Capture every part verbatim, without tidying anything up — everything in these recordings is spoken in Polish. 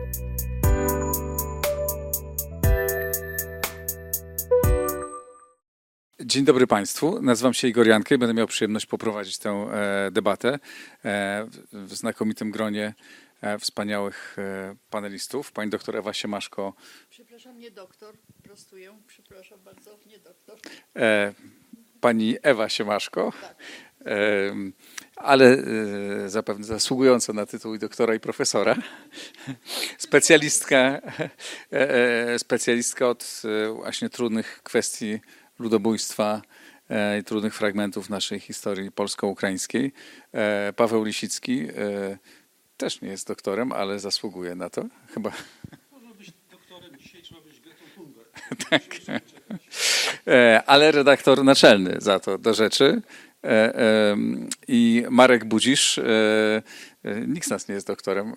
Dzień dobry Państwu, nazywam się Igor Jankę i będę miał przyjemność poprowadzić tę e, debatę e, w znakomitym gronie e, wspaniałych e, panelistów. Pani doktor Ewa Siemaszko. Przepraszam, nie doktor, prostuję, przepraszam bardzo, nie doktor. E, pani Ewa Siemaszko, Tak. e, ale e, zapewne zasługująca na tytuł i doktora i profesora. Specjalistka, e, e, specjalistka od e, właśnie trudnych kwestii ludobójstwa i trudnych fragmentów naszej historii polsko-ukraińskiej. Paweł Lisicki też nie jest doktorem, ale zasługuje na to. Chyba. Można być doktorem, dzisiaj trzeba być Gretą Thunberg. Tak. Ale redaktor naczelny za to do rzeczy. I Marek Budzisz, nikt z nas nie jest doktorem,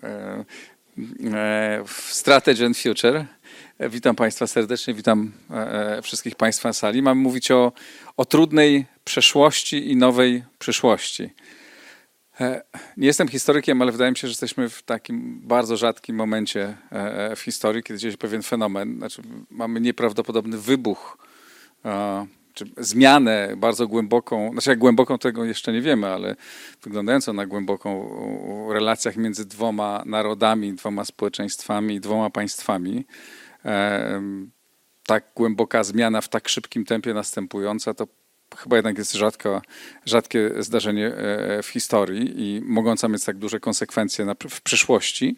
w Strategy and Future. Witam Państwa serdecznie, witam wszystkich Państwa na sali. Mamy mówić o, o trudnej przeszłości i nowej przyszłości. Nie jestem historykiem, ale wydaje mi się, że jesteśmy w takim bardzo rzadkim momencie w historii, kiedy dzieje się pewien fenomen. Znaczy, mamy nieprawdopodobny wybuch, czy zmianę bardzo głęboką, znaczy jak głęboką tego jeszcze nie wiemy, ale wyglądającą na głęboką w relacjach między dwoma narodami, dwoma społeczeństwami, dwoma państwami. Tak głęboka zmiana w tak szybkim tempie następująca, to chyba jednak jest rzadko, rzadkie zdarzenie w historii i mogąca mieć tak duże konsekwencje na, w przyszłości,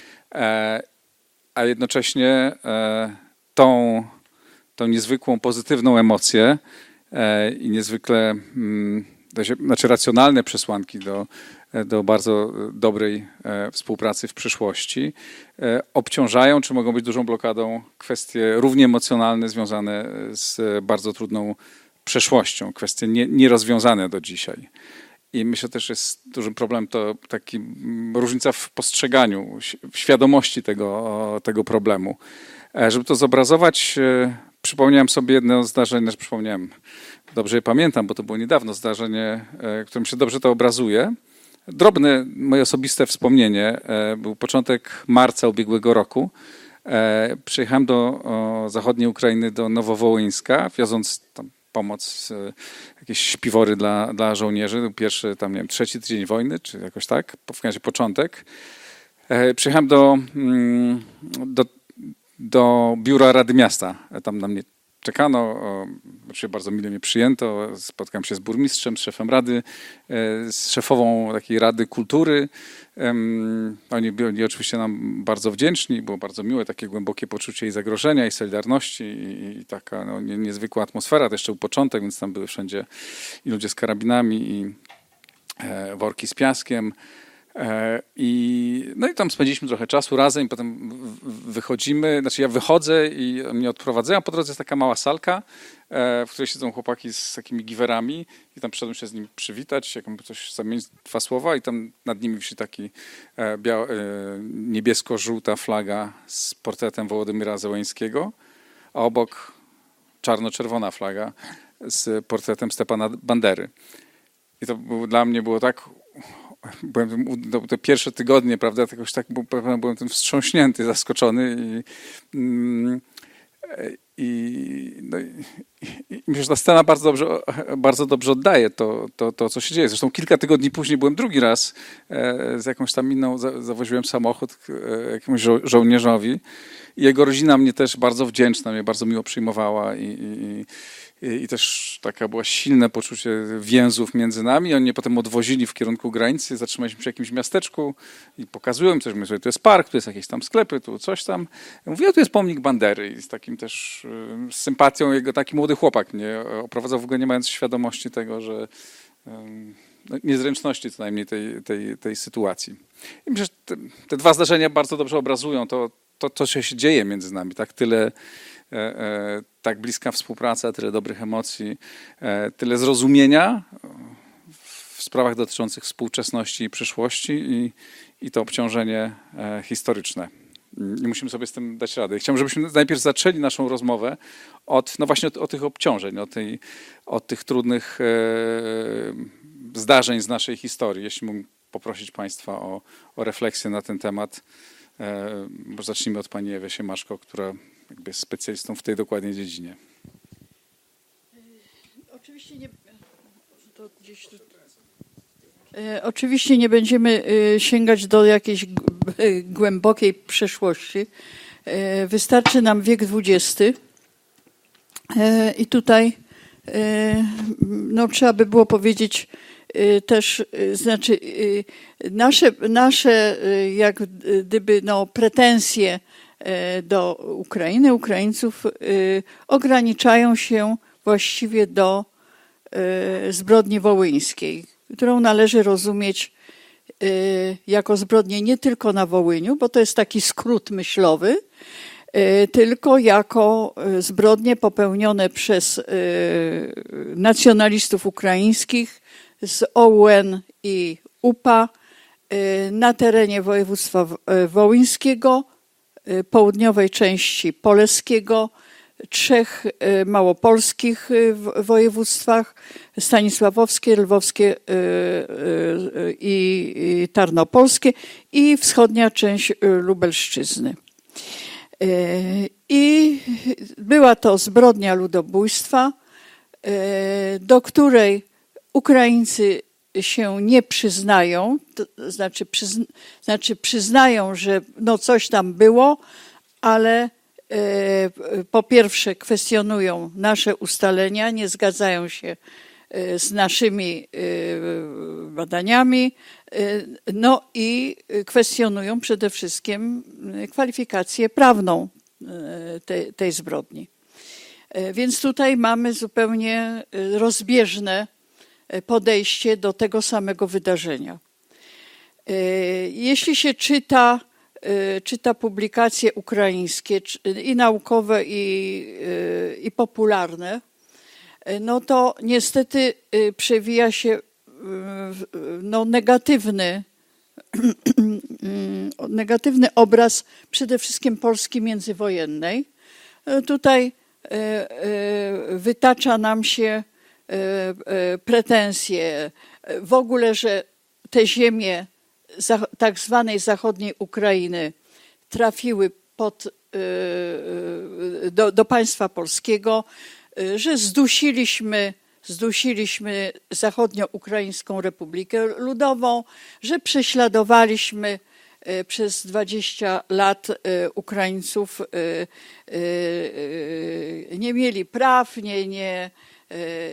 a jednocześnie tą, tą niezwykłą pozytywną emocję i niezwykle znaczy racjonalne przesłanki do, do bardzo dobrej współpracy w przyszłości obciążają, czy mogą być dużą blokadą kwestie równie emocjonalne związane z bardzo trudną przeszłością, kwestie nie, nierozwiązane do dzisiaj. I myślę też jest dużym problemem to taki różnica w postrzeganiu, w świadomości tego, tego problemu. Żeby to zobrazować, przypomniałem sobie jedno zdarzenie, znaczy przypomniałem, dobrze je pamiętam, bo to było niedawno zdarzenie, którym się dobrze to obrazuje. Drobne moje osobiste wspomnienie, był początek marca ubiegłego roku. Przyjechałem do zachodniej Ukrainy, do Nowowołyńska, wioząc tam pomoc, jakieś śpiwory dla, dla żołnierzy. Był pierwszy, tam nie wiem, trzeci tydzień wojny, czy jakoś tak, w każdym razie początek. Przyjechałem do, do, do biura Rady Miasta. Tam na mnie czekano, oczywiście bardzo mile mnie przyjęto. Spotkałem się z burmistrzem, z szefem rady, z szefową takiej Rady Kultury. Oni byli oczywiście nam bardzo wdzięczni, było bardzo miłe, takie głębokie poczucie i zagrożenia, i solidarności, i, i taka no, nie, niezwykła atmosfera. To jeszcze był początek, więc tam były wszędzie i ludzie z karabinami, i e, worki z piaskiem. I, no i tam spędziliśmy trochę czasu razem i potem wychodzimy, znaczy ja wychodzę i mnie odprowadzają, a po drodze jest taka mała salka, w której siedzą chłopaki z takimi giwerami i tam przyszedłem się z nimi przywitać, jakby coś zamienić, dwa słowa i tam nad nimi wisi taki biał, niebiesko-żółta flaga z portretem Wołodymyra Zełenskiego, a obok czarno-czerwona flaga z portretem Stepana Bandery. I to było, dla mnie było tak... Byłem to, te pierwsze tygodnie, prawda, jakoś tak byłem, byłem tym wstrząśnięty, zaskoczony i, i, no i, i myślę, że ta scena bardzo dobrze, bardzo dobrze oddaje to, to, to, co się dzieje. Zresztą kilka tygodni później byłem drugi raz z jakąś tam inną, zawoziłem samochód jakiemuś żo- żołnierzowi i jego rodzina mnie też bardzo wdzięczna, mnie bardzo miło przyjmowała i, i I też taka była silne poczucie więzów między nami. Oni mnie potem odwozili w kierunku granicy, zatrzymaliśmy przy jakimś miasteczku i pokazują mi coś. Mówię, tu jest park, tu jest jakieś tam sklepy, tu coś tam. Ja mówię, a tu jest pomnik Bandery. I z takim też z sympatią jego taki młody chłopak mnie oprowadzał, w ogóle nie mając świadomości tego, że no, niezręczności co najmniej tej, tej, tej sytuacji. I myślę, że te, te dwa zdarzenia bardzo dobrze obrazują to, to, to, co się dzieje między nami. Tak tyle E, e, tak bliska współpraca, tyle dobrych emocji, e, tyle zrozumienia w sprawach dotyczących współczesności i przyszłości i, i to obciążenie e, historyczne. I musimy sobie z tym dać radę. Chciałbym, żebyśmy najpierw zaczęli naszą rozmowę od, no właśnie od, od tych obciążeń, od, tej, od tych trudnych e, zdarzeń z naszej historii. Jeśli mógłbym poprosić Państwa o, o refleksję na ten temat, Może zacznijmy od pani Ewy Siemaszko, która jakby jest specjalistą w tej dokładnie dziedzinie. Oczywiście nie, to gdzieś tu, e, oczywiście nie będziemy e, sięgać do jakiejś g- e, głębokiej przeszłości. E, wystarczy nam wiek dwudziesty. E, I tutaj e, no, trzeba by było powiedzieć e, też, e, znaczy e, nasze, nasze e, jak gdyby no, pretensje e, do Ukrainy, Ukraińców e, ograniczają się właściwie do e, zbrodni wołyńskiej, którą należy rozumieć e, jako zbrodnię nie tylko na Wołyniu, bo to jest taki skrót myślowy, e, tylko jako e, zbrodnie popełnione przez e, nacjonalistów ukraińskich z O U N i U P A e, na terenie województwa w- e, wołyńskiego, e, południowej części Poleskiego, trzech e, małopolskich e, w- województwach, stanisławowskie, lwowskie e, e, i i tarnopolskie i wschodnia część e, Lubelszczyzny. E, I była to zbrodnia ludobójstwa, e, do której Ukraińcy się nie przyznają, to znaczy, przyzn- znaczy przyznają, że no coś tam było, ale e, po pierwsze kwestionują nasze ustalenia, nie zgadzają się e, z naszymi e, badaniami, e, no i kwestionują przede wszystkim e, kwalifikację prawną e, tej, tej zbrodni. E, Więc tutaj mamy zupełnie e, rozbieżne e, podejście do tego samego wydarzenia. E, Jeśli się czyta, e, czyta publikacje ukraińskie czy- i naukowe, i, e, i popularne, e, no to niestety e, przewija się e, w- no, negatywny, negatywny obraz przede wszystkim Polski międzywojennej. E, Tutaj e, e, wytacza nam się e, e, pretensje e, w ogóle, że te ziemie za- tak zwanej zachodniej Ukrainy trafiły pod, e, e, do, do państwa polskiego, e, że zdusiliśmy, zdusiliśmy Zachodnio-Ukraińską Republikę Ludową, że prześladowaliśmy e, przez dwadzieścia lat e, Ukraińców, e, e, e, nie mieli praw, nie, nie, e,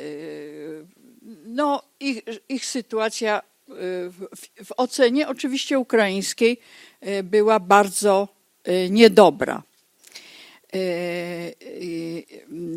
no ich, ich sytuacja e, w, w ocenie oczywiście ukraińskiej e, była bardzo e, niedobra. E, i-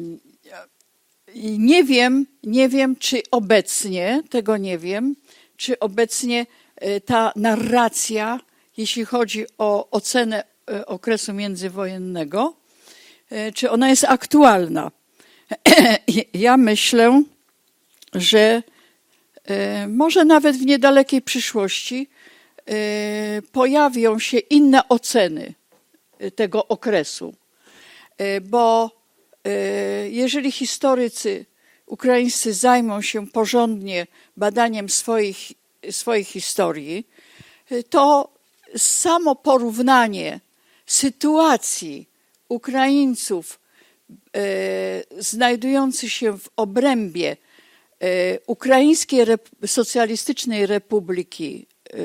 i nie wiem, nie wiem, czy obecnie, tego nie wiem, czy obecnie e, ta narracja, jeśli chodzi o ocenę e, okresu międzywojennego, e, czy ona jest aktualna. Ja myślę, że e, może nawet w niedalekiej przyszłości e, pojawią się inne oceny e, tego okresu, E, bo e, jeżeli historycy ukraińscy zajmą się porządnie badaniem swoich, swojej historii, e, to samo porównanie sytuacji Ukraińców e, znajdujących się w obrębie e, Ukraińskiej Rep- Socjalistycznej Republiki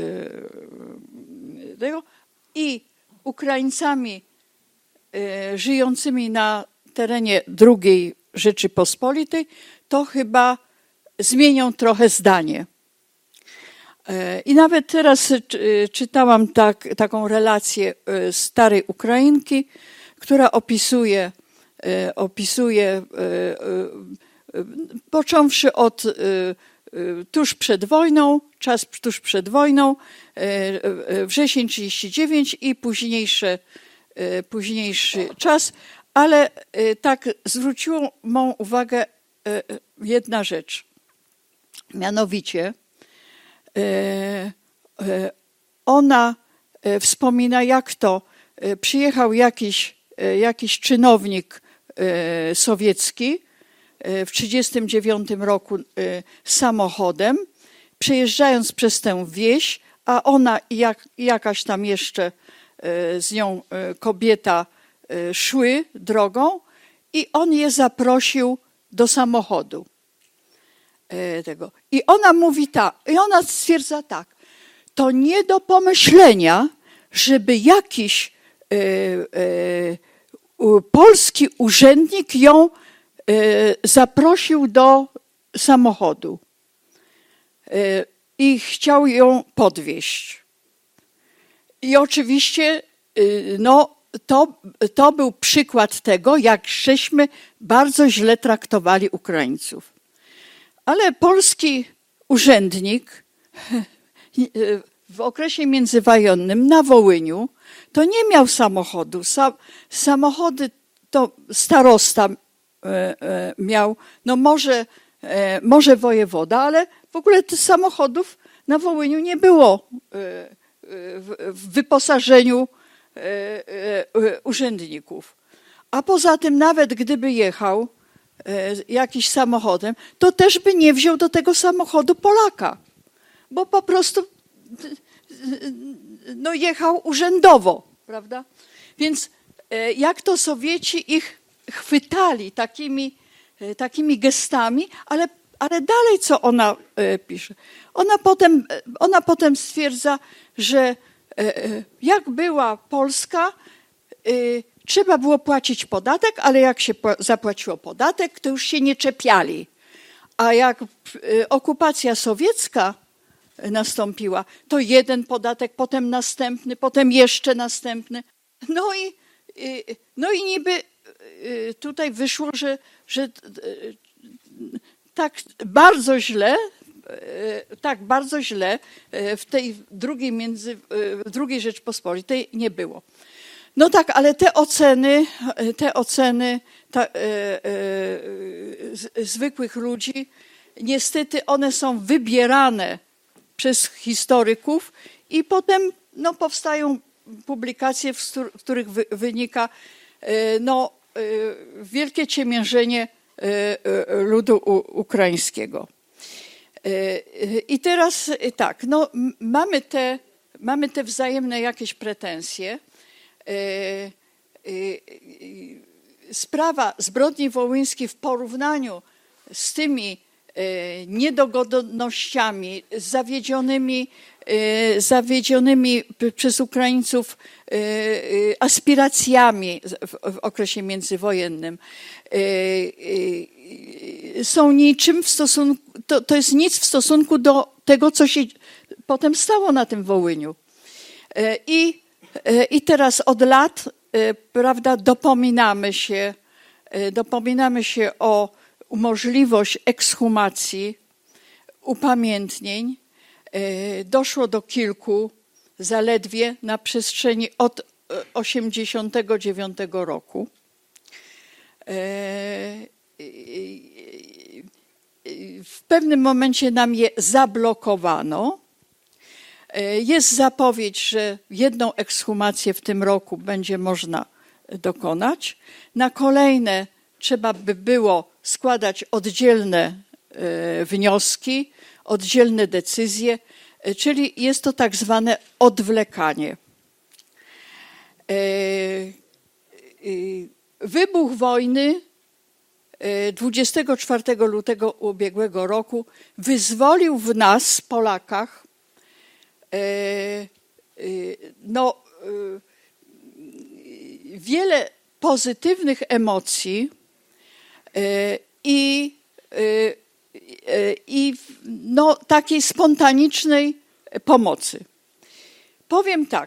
e, tego, i Ukraińcami e, żyjącymi na terenie drugiej Rzeczypospolitej, to chyba zmienią trochę zdanie. E, I nawet teraz czy- czytałam tak, taką relację e, starej Ukrainki, która opisuje, e, opisuje e, e, począwszy od e, e, tuż przed wojną, czas tuż przed wojną, e, e, wrzesień trzydziesty dziewiąty i późniejsze, e, późniejszy czas, ale e, tak zwróciło mą uwagę e, e, jedna rzecz. Mianowicie e, e, ona e, wspomina, jak to e, przyjechał jakiś, e, jakiś czynownik e, sowiecki e, w tysiąc dziewięćset trzydziestym dziewiątym roku e, samochodem, przejeżdżając przez tę wieś, a ona i jak, jakaś tam jeszcze z nią kobieta szły drogą i on je zaprosił do samochodu tego. I ona mówi tak, i ona stwierdza tak, to nie do pomyślenia, żeby jakiś e, e, polski urzędnik ją e, zaprosił do samochodu e, i chciał ją podwieźć. I oczywiście e, no, to, to był przykład tego, jak żeśmy bardzo źle traktowali Ukraińców. Ale polski urzędnik w okresie międzywojennym na Wołyniu to nie miał samochodu. Sa, samochody to starosta miał, no może, może wojewoda, ale w ogóle tych samochodów na Wołyniu nie było w wyposażeniu urzędników. A poza tym nawet gdyby jechał jakiś samochodem, to też by nie wziął do tego samochodu Polaka, bo po prostu no, jechał urzędowo, prawda? Więc jak to Sowieci ich chwytali takimi, takimi gestami, ale, ale dalej co ona pisze? Ona potem, ona potem stwierdza, że jak była Polska, trzeba było płacić podatek, ale jak się zapłaciło podatek, to już się nie czepiali. A jak okupacja sowiecka nastąpiła, to jeden podatek, potem następny, potem jeszcze następny. No i, no i niby tutaj wyszło, że, że tak bardzo źle, tak bardzo źle w tej drugiej, między, w drugiej Rzeczpospolitej nie było. No tak, ale te oceny, te oceny ta, e, e, z, zwykłych ludzi, niestety one są wybierane przez historyków i potem no, powstają publikacje, w których wy, wynika e, no, e, wielkie ciemiężenie e, ludu u, ukraińskiego. E, I teraz tak, no, mamy, te, mamy te wzajemne jakieś pretensje. Sprawa zbrodni wołyńskiej w porównaniu z tymi niedogodnościami zawiedzionymi, zawiedzionymi przez Ukraińców aspiracjami w okresie międzywojennym są niczym w stosunku, to, to jest nic w stosunku do tego, co się potem stało na tym Wołyniu. I I teraz od lat, prawda, dopominamy się, dopominamy się o możliwość ekshumacji upamiętnień. Doszło do kilku zaledwie na przestrzeni od osiemdziesiątego dziewiątego roku. W pewnym momencie nam je zablokowano. Jest zapowiedź, że jedną ekshumację w tym roku będzie można dokonać. Na kolejne trzeba by było składać oddzielne wnioski, oddzielne decyzje, czyli jest to tak zwane odwlekanie. Wybuch wojny dwudziestego czwartego lutego ubiegłego roku wyzwolił w nas, Polakach, no, wiele pozytywnych emocji i, i no, takiej spontanicznej pomocy. Powiem tak,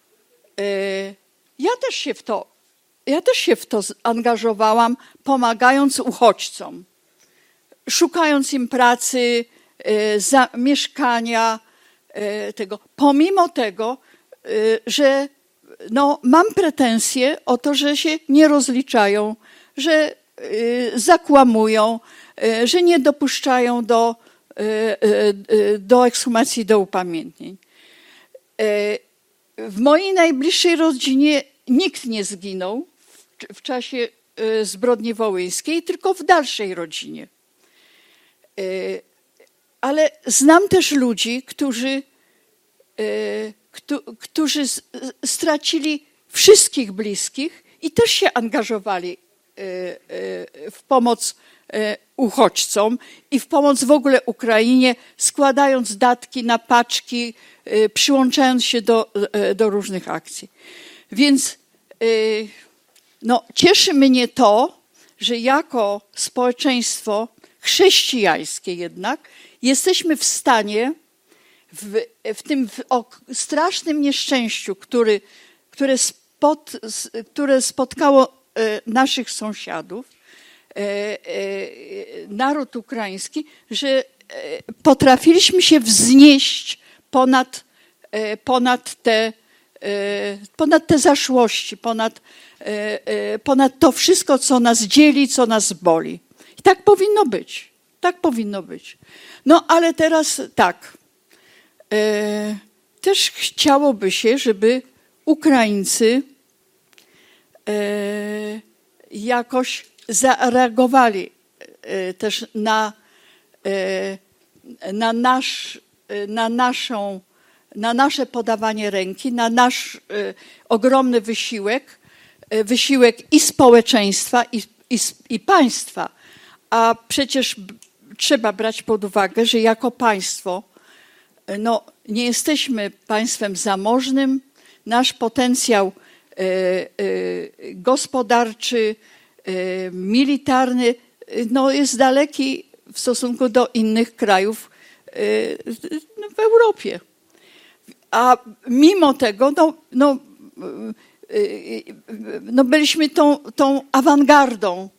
ja też się w to, ja też się w to angażowałam, pomagając uchodźcom, szukając im pracy, za, mieszkania, tego. Pomimo tego, że no, mam pretensje o to, że się nie rozliczają, że zakłamują, że nie dopuszczają do, do ekshumacji, do upamiętnień. W mojej najbliższej rodzinie nikt nie zginął w, w czasie zbrodni wołyńskiej, tylko w dalszej rodzinie. Ale znam też ludzi, którzy którzy stracili wszystkich bliskich i też się angażowali w pomoc uchodźcom i w pomoc w ogóle Ukrainie, składając datki na paczki, przyłączając się do, do różnych akcji. Więc no, cieszy mnie to, że jako społeczeństwo chrześcijańskie jednak jesteśmy w stanie w, w tym w, o, strasznym nieszczęściu, który, które, spot, które spotkało e, naszych sąsiadów, e, e, naród ukraiński, że e, potrafiliśmy się wznieść ponad, e, ponad, te, e, ponad te zaszłości, ponad, e, e, ponad to wszystko, co nas dzieli, co nas boli. I tak powinno być. Tak powinno być. No ale teraz tak. E, też chciałoby się, żeby Ukraińcy e, jakoś zareagowali e, też na, e, na, nasz, na, naszą, na nasze podawanie ręki, na nasz e, ogromny wysiłek, e, wysiłek i społeczeństwa, i, i, i państwa. A przecież trzeba brać pod uwagę, że jako państwo no, nie jesteśmy państwem zamożnym. Nasz potencjał e, e, gospodarczy, e, militarny no, jest daleki w stosunku do innych krajów e, w Europie. A mimo tego no, no, e, no byliśmy tą, tą awangardą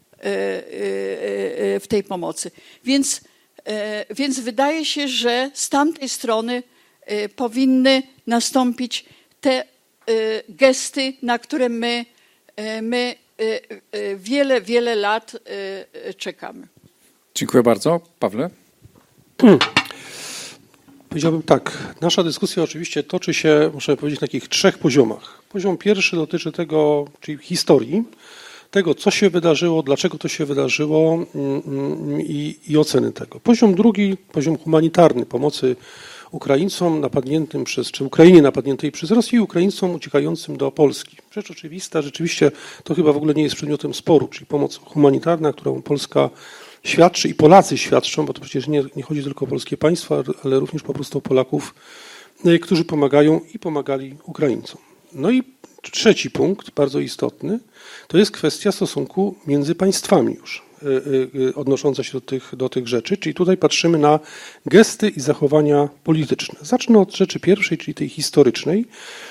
w tej pomocy. Więc, więc wydaje się, że z tamtej strony powinny nastąpić te gesty, na które my, my wiele, wiele lat czekamy. Dziękuję bardzo. Pawle? Hmm. Powiedziałbym tak, nasza dyskusja oczywiście toczy się, muszę powiedzieć, na takich trzech poziomach. Poziom pierwszy dotyczy tego, czyli historii, tego, co się wydarzyło, dlaczego to się wydarzyło i, i oceny tego. Poziom drugi, poziom humanitarny, pomocy Ukraińcom napadniętym przez, czy Ukrainie napadniętej przez Rosję i Ukraińcom uciekającym do Polski. Rzecz oczywista, rzeczywiście to chyba w ogóle nie jest przedmiotem sporu, czyli pomoc humanitarna, którą Polska świadczy i Polacy świadczą, bo to przecież nie, nie chodzi tylko o polskie państwa, ale również po prostu o Polaków, którzy pomagają i pomagali Ukraińcom. No i trzeci punkt, bardzo istotny, to jest kwestia stosunku między państwami już, odnosząca się do tych, do tych rzeczy, czyli tutaj patrzymy na gesty i zachowania polityczne. Zacznę od rzeczy pierwszej, czyli tej historycznej.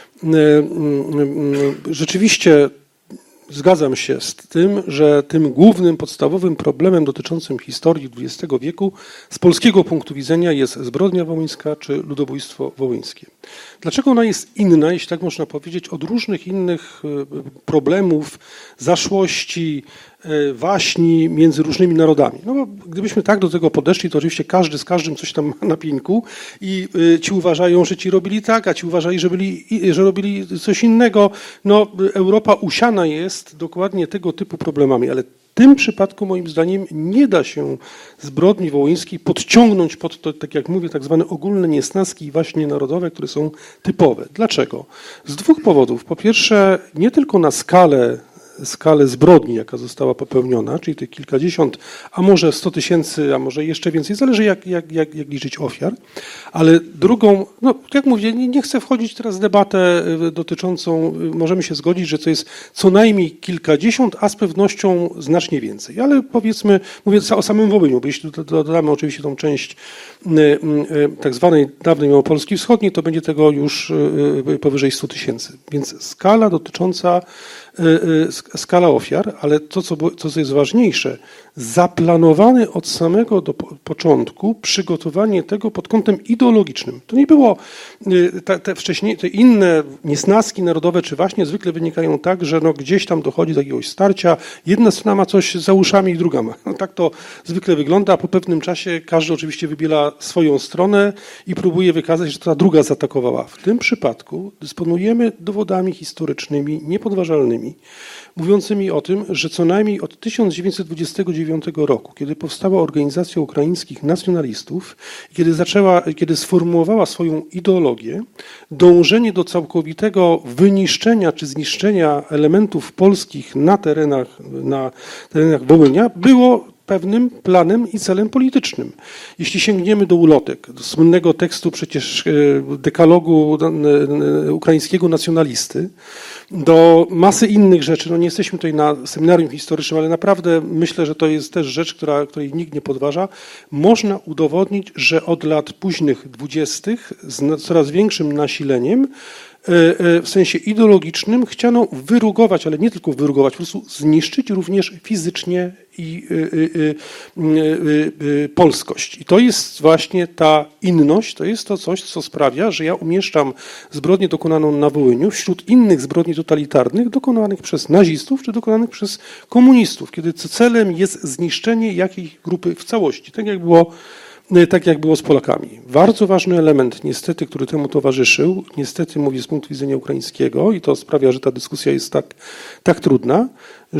Rzeczywiście zgadzam się z tym, że tym głównym, podstawowym problemem dotyczącym historii dwudziestego wieku z polskiego punktu widzenia jest zbrodnia wołyńska czy ludobójstwo wołyńskie. Dlaczego ona jest inna, jeśli tak można powiedzieć, od różnych innych problemów, zaszłości, waśni między różnymi narodami? No bo gdybyśmy tak do tego podeszli, to oczywiście każdy z każdym coś tam ma na pieńku i ci uważają, że ci robili tak, a ci uważali, że, byli, że robili coś innego. No Europa usiana jest dokładnie tego typu problemami, ale w tym przypadku moim zdaniem nie da się zbrodni wołyńskiej podciągnąć pod to, tak jak mówię, tak zwane ogólne niesnaski i waśnie narodowe, które są typowe. Dlaczego? Z dwóch powodów. Po pierwsze, nie tylko na skalę skalę zbrodni, jaka została popełniona, czyli tych kilkadziesiąt, a może sto tysięcy, a może jeszcze więcej, zależy jak, jak, jak, jak liczyć ofiar, ale drugą, no jak mówię, nie, nie chcę wchodzić teraz w debatę dotyczącą, możemy się zgodzić, że to jest co najmniej kilkadziesiąt, a z pewnością znacznie więcej, ale powiedzmy, mówię o samym Wołyniu, bo jeśli dodamy oczywiście tą część tak zwanej dawnej Małopolski Wschodniej, to będzie tego już powyżej stu tysięcy, więc skala dotycząca skala ofiar, ale to, co, to, co jest ważniejsze, zaplanowane od samego do początku przygotowanie tego pod kątem ideologicznym. To nie było, te, te wcześniej, te inne niesnaski narodowe, czy właśnie zwykle wynikają tak, że no gdzieś tam dochodzi do jakiegoś starcia, jedna strona ma coś za uszami i druga ma. No tak to zwykle wygląda, a po pewnym czasie każdy oczywiście wybiela swoją stronę i próbuje wykazać, że ta druga zaatakowała. W tym przypadku dysponujemy dowodami historycznymi niepodważalnymi, dokumentami, mówiącymi o tym, że co najmniej od tysiąc dziewięćset dwudziestego dziewiątego roku, kiedy powstała Organizacja Ukraińskich Nacjonalistów, kiedy zaczęła, kiedy sformułowała swoją ideologię, dążenie do całkowitego wyniszczenia czy zniszczenia elementów polskich na terenach, na terenach Wołynia było pewnym planem i celem politycznym. Jeśli sięgniemy do ulotek, do słynnego tekstu przecież dekalogu ukraińskiego nacjonalisty, do masy innych rzeczy, no nie jesteśmy tutaj na seminarium historycznym, ale naprawdę myślę, że to jest też rzecz, która, której nikt nie podważa, można udowodnić, że od lat późnych dwudziestych z coraz większym nasileniem w sensie ideologicznym chciano wyrugować, ale nie tylko wyrugować, po prostu zniszczyć również fizycznie i y, y, y, y, polskość. I to jest właśnie ta inność, to jest to coś, co sprawia, że ja umieszczam zbrodnię dokonaną na Wołyniu wśród innych zbrodni totalitarnych dokonanych przez nazistów czy dokonanych przez komunistów, kiedy celem jest zniszczenie jakiejś grupy w całości, tak jak było tak jak było z Polakami. Bardzo ważny element niestety, który temu towarzyszył, niestety mówię z punktu widzenia ukraińskiego i to sprawia, że ta dyskusja jest tak, tak trudna,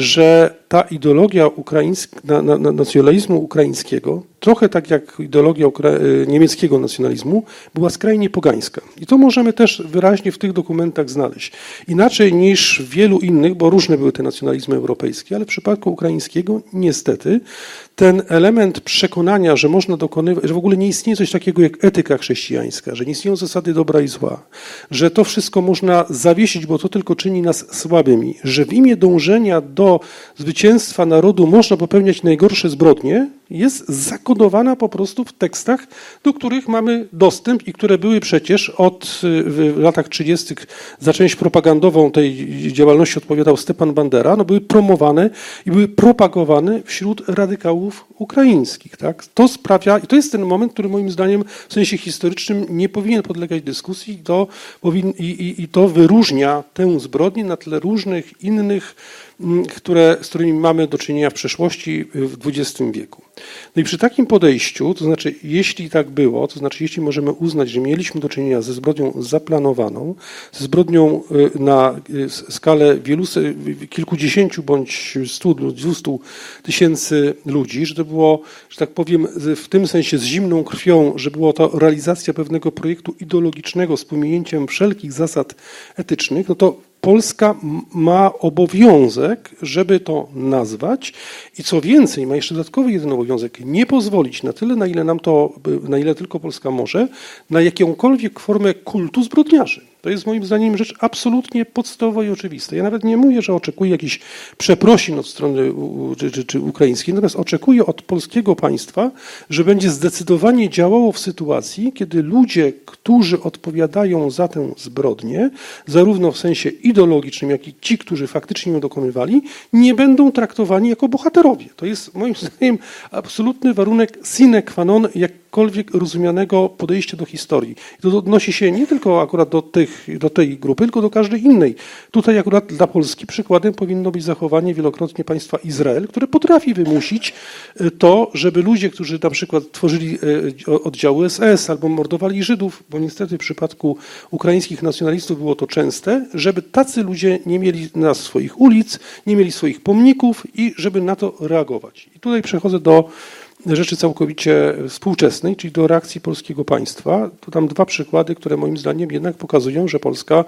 że ta ideologia ukraińska, na, na, nacjonalizmu ukraińskiego, trochę tak jak ideologia ukra- niemieckiego nacjonalizmu, była skrajnie pogańska. I to możemy też wyraźnie w tych dokumentach znaleźć. Inaczej niż w wielu innych, bo różne były te nacjonalizmy europejskie, ale w przypadku ukraińskiego niestety ten element przekonania, że można dokonywać, że w ogóle nie istnieje coś takiego jak etyka chrześcijańska, że nie istnieją zasady dobra i zła, że to wszystko można zawiesić, bo to tylko czyni nas słabymi, że w imię dążenia do zwycięstwa narodu można popełniać najgorsze zbrodnie, jest zakodowana po prostu w tekstach, do których mamy dostęp i które były przecież od w latach trzydziestych za część propagandową tej działalności odpowiadał Stepan Bandera, no były promowane i były propagowane wśród radykałów ukraińskich. Tak? To sprawia, i to jest ten moment, który moim zdaniem w sensie historycznym nie powinien podlegać dyskusji to powin, i, i, i to wyróżnia tę zbrodnię na tle różnych innych, które, z którymi mamy do czynienia w przeszłości w dwudziestym wieku. No i przy takim podejściu, to znaczy jeśli tak było, to znaczy jeśli możemy uznać, że mieliśmy do czynienia ze zbrodnią zaplanowaną, ze zbrodnią na skalę wielu, kilkudziesięciu bądź stu, dwustu tysięcy ludzi, że to było, że tak powiem, w tym sensie z zimną krwią, że było to realizacja pewnego projektu ideologicznego z pominięciem wszelkich zasad etycznych, no to Polska ma obowiązek, żeby to nazwać i co więcej, ma jeszcze dodatkowy jeden obowiązek, nie pozwolić na tyle, na ile nam to, na ile tylko Polska może, na jakąkolwiek formę kultu zbrodniarzy. To jest moim zdaniem rzecz absolutnie podstawowa i oczywista. Ja nawet nie mówię, że oczekuję jakichś przeprosin od strony czy, czy, czy ukraińskiej, natomiast oczekuję od polskiego państwa, że będzie zdecydowanie działało w sytuacji, kiedy ludzie, którzy odpowiadają za tę zbrodnię, zarówno w sensie ideologicznym, jak i ci, którzy faktycznie ją dokonywali, nie będą traktowani jako bohaterowie. To jest moim zdaniem absolutny warunek sine qua non jakkolwiek rozumianego podejścia do historii. I to odnosi się nie tylko akurat do tych do tej grupy, tylko do każdej innej. Tutaj akurat dla Polski przykładem powinno być zachowanie wielokrotnie państwa Izrael, które potrafi wymusić to, żeby ludzie, którzy na przykład tworzyli oddziały S S albo mordowali Żydów, bo niestety w przypadku ukraińskich nacjonalistów było to częste, żeby tacy ludzie nie mieli na swoich ulic, nie mieli swoich pomników i żeby na to reagować. I tutaj przechodzę do rzeczy całkowicie współczesnej, czyli do reakcji polskiego państwa. To tam dwa przykłady, które moim zdaniem jednak pokazują, że Polska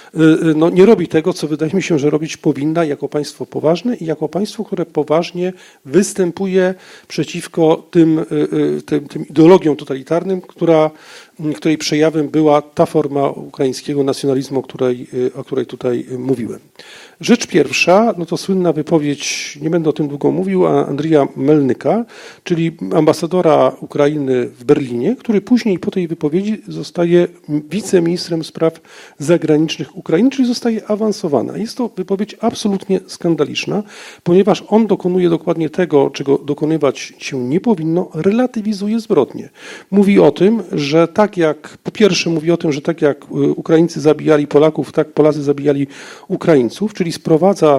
no, nie robi tego, co wydaje mi się, że robić powinna jako państwo poważne i jako państwo, które poważnie występuje przeciwko tym, tym, tym ideologiom totalitarnym, która, której przejawem była ta forma ukraińskiego nacjonalizmu, o której, o której tutaj mówiłem. Rzecz pierwsza, no to słynna wypowiedź, nie będę o tym długo mówił, Andrija Melnyka, czyli ambasadora Ukrainy w Berlinie, który później po tej wypowiedzi zostaje wiceministrem spraw zagranicznych Ukrainy, czyli zostaje awansowany. Jest to wypowiedź absolutnie skandaliczna, ponieważ on dokonuje dokładnie tego, czego dokonywać się nie powinno, relatywizuje zbrodnie. Mówi o tym, że tak jak, po pierwsze mówi o tym, że tak jak Ukraińcy zabijali Polaków, tak Polacy zabijali Ukraińców, czyli sprowadza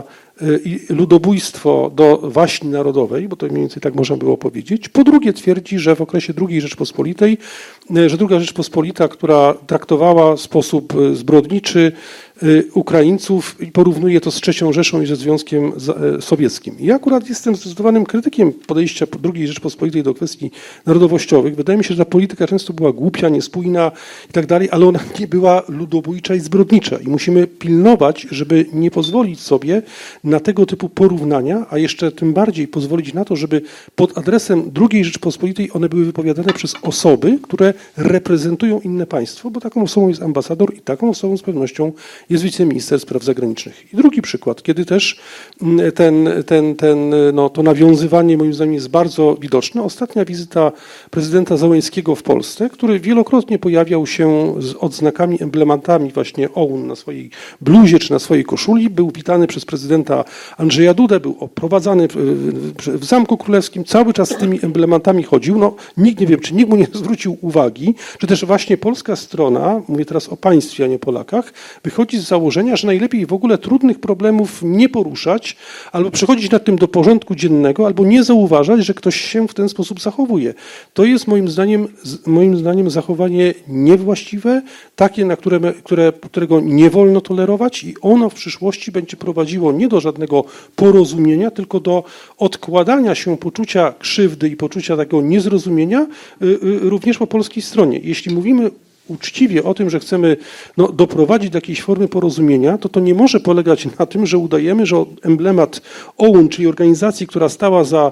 ludobójstwo do waśni narodowej, bo to mniej więcej tak można było powiedzieć. Po drugie twierdzi, że w okresie drugiej Rzeczpospolitej, że druga Rzeczpospolita, która traktowała w sposób zbrodniczy Ukraińców i porównuje to z trzecią Rzeszą i ze Związkiem Sowieckim. Ja akurat jestem zdecydowanym krytykiem podejścia drugiej Rzeczpospolitej do kwestii narodowościowych. Wydaje mi się, że ta polityka często była głupia, niespójna i tak dalej, ale ona nie była ludobójcza i zbrodnicza i musimy pilnować, żeby nie pozwolić sobie na tego typu porównania, a jeszcze tym bardziej pozwolić na to, żeby pod adresem drugiej Rzeczpospolitej one były wypowiadane przez osoby, które reprezentują inne państwo, bo taką osobą jest ambasador i taką osobą z pewnością jest wiceminister spraw zagranicznych. I drugi przykład, kiedy też ten, ten, ten, no, to nawiązywanie moim zdaniem jest bardzo widoczne. Ostatnia wizyta prezydenta Załęskiego w Polsce, który wielokrotnie pojawiał się z odznakami, emblematami właśnie O U N na swojej bluzie czy na swojej koszuli, był witany przez prezydenta Andrzeja Dudę, był oprowadzany w Zamku Królewskim, cały czas z tymi emblematami chodził. No, nikt nie wiem, czy nikt mu nie zwrócił uwagi, czy też właśnie polska strona, mówię teraz o państwie, a nie Polakach, wychodzi z założenia, że najlepiej w ogóle trudnych problemów nie poruszać, albo przechodzić nad tym do porządku dziennego, albo nie zauważać, że ktoś się w ten sposób zachowuje. To jest moim zdaniem, moim zdaniem zachowanie niewłaściwe, takie, na które, które, którego nie wolno tolerować i ono w przyszłości będzie prowadziło nie do żadnego porozumienia, tylko do odkładania się poczucia krzywdy i poczucia takiego niezrozumienia również po polskiej stronie. Jeśli mówimy uczciwie o tym, że chcemy no, doprowadzić do jakiejś formy porozumienia, to to nie może polegać na tym, że udajemy, że emblemat O U N, czyli organizacji, która stała za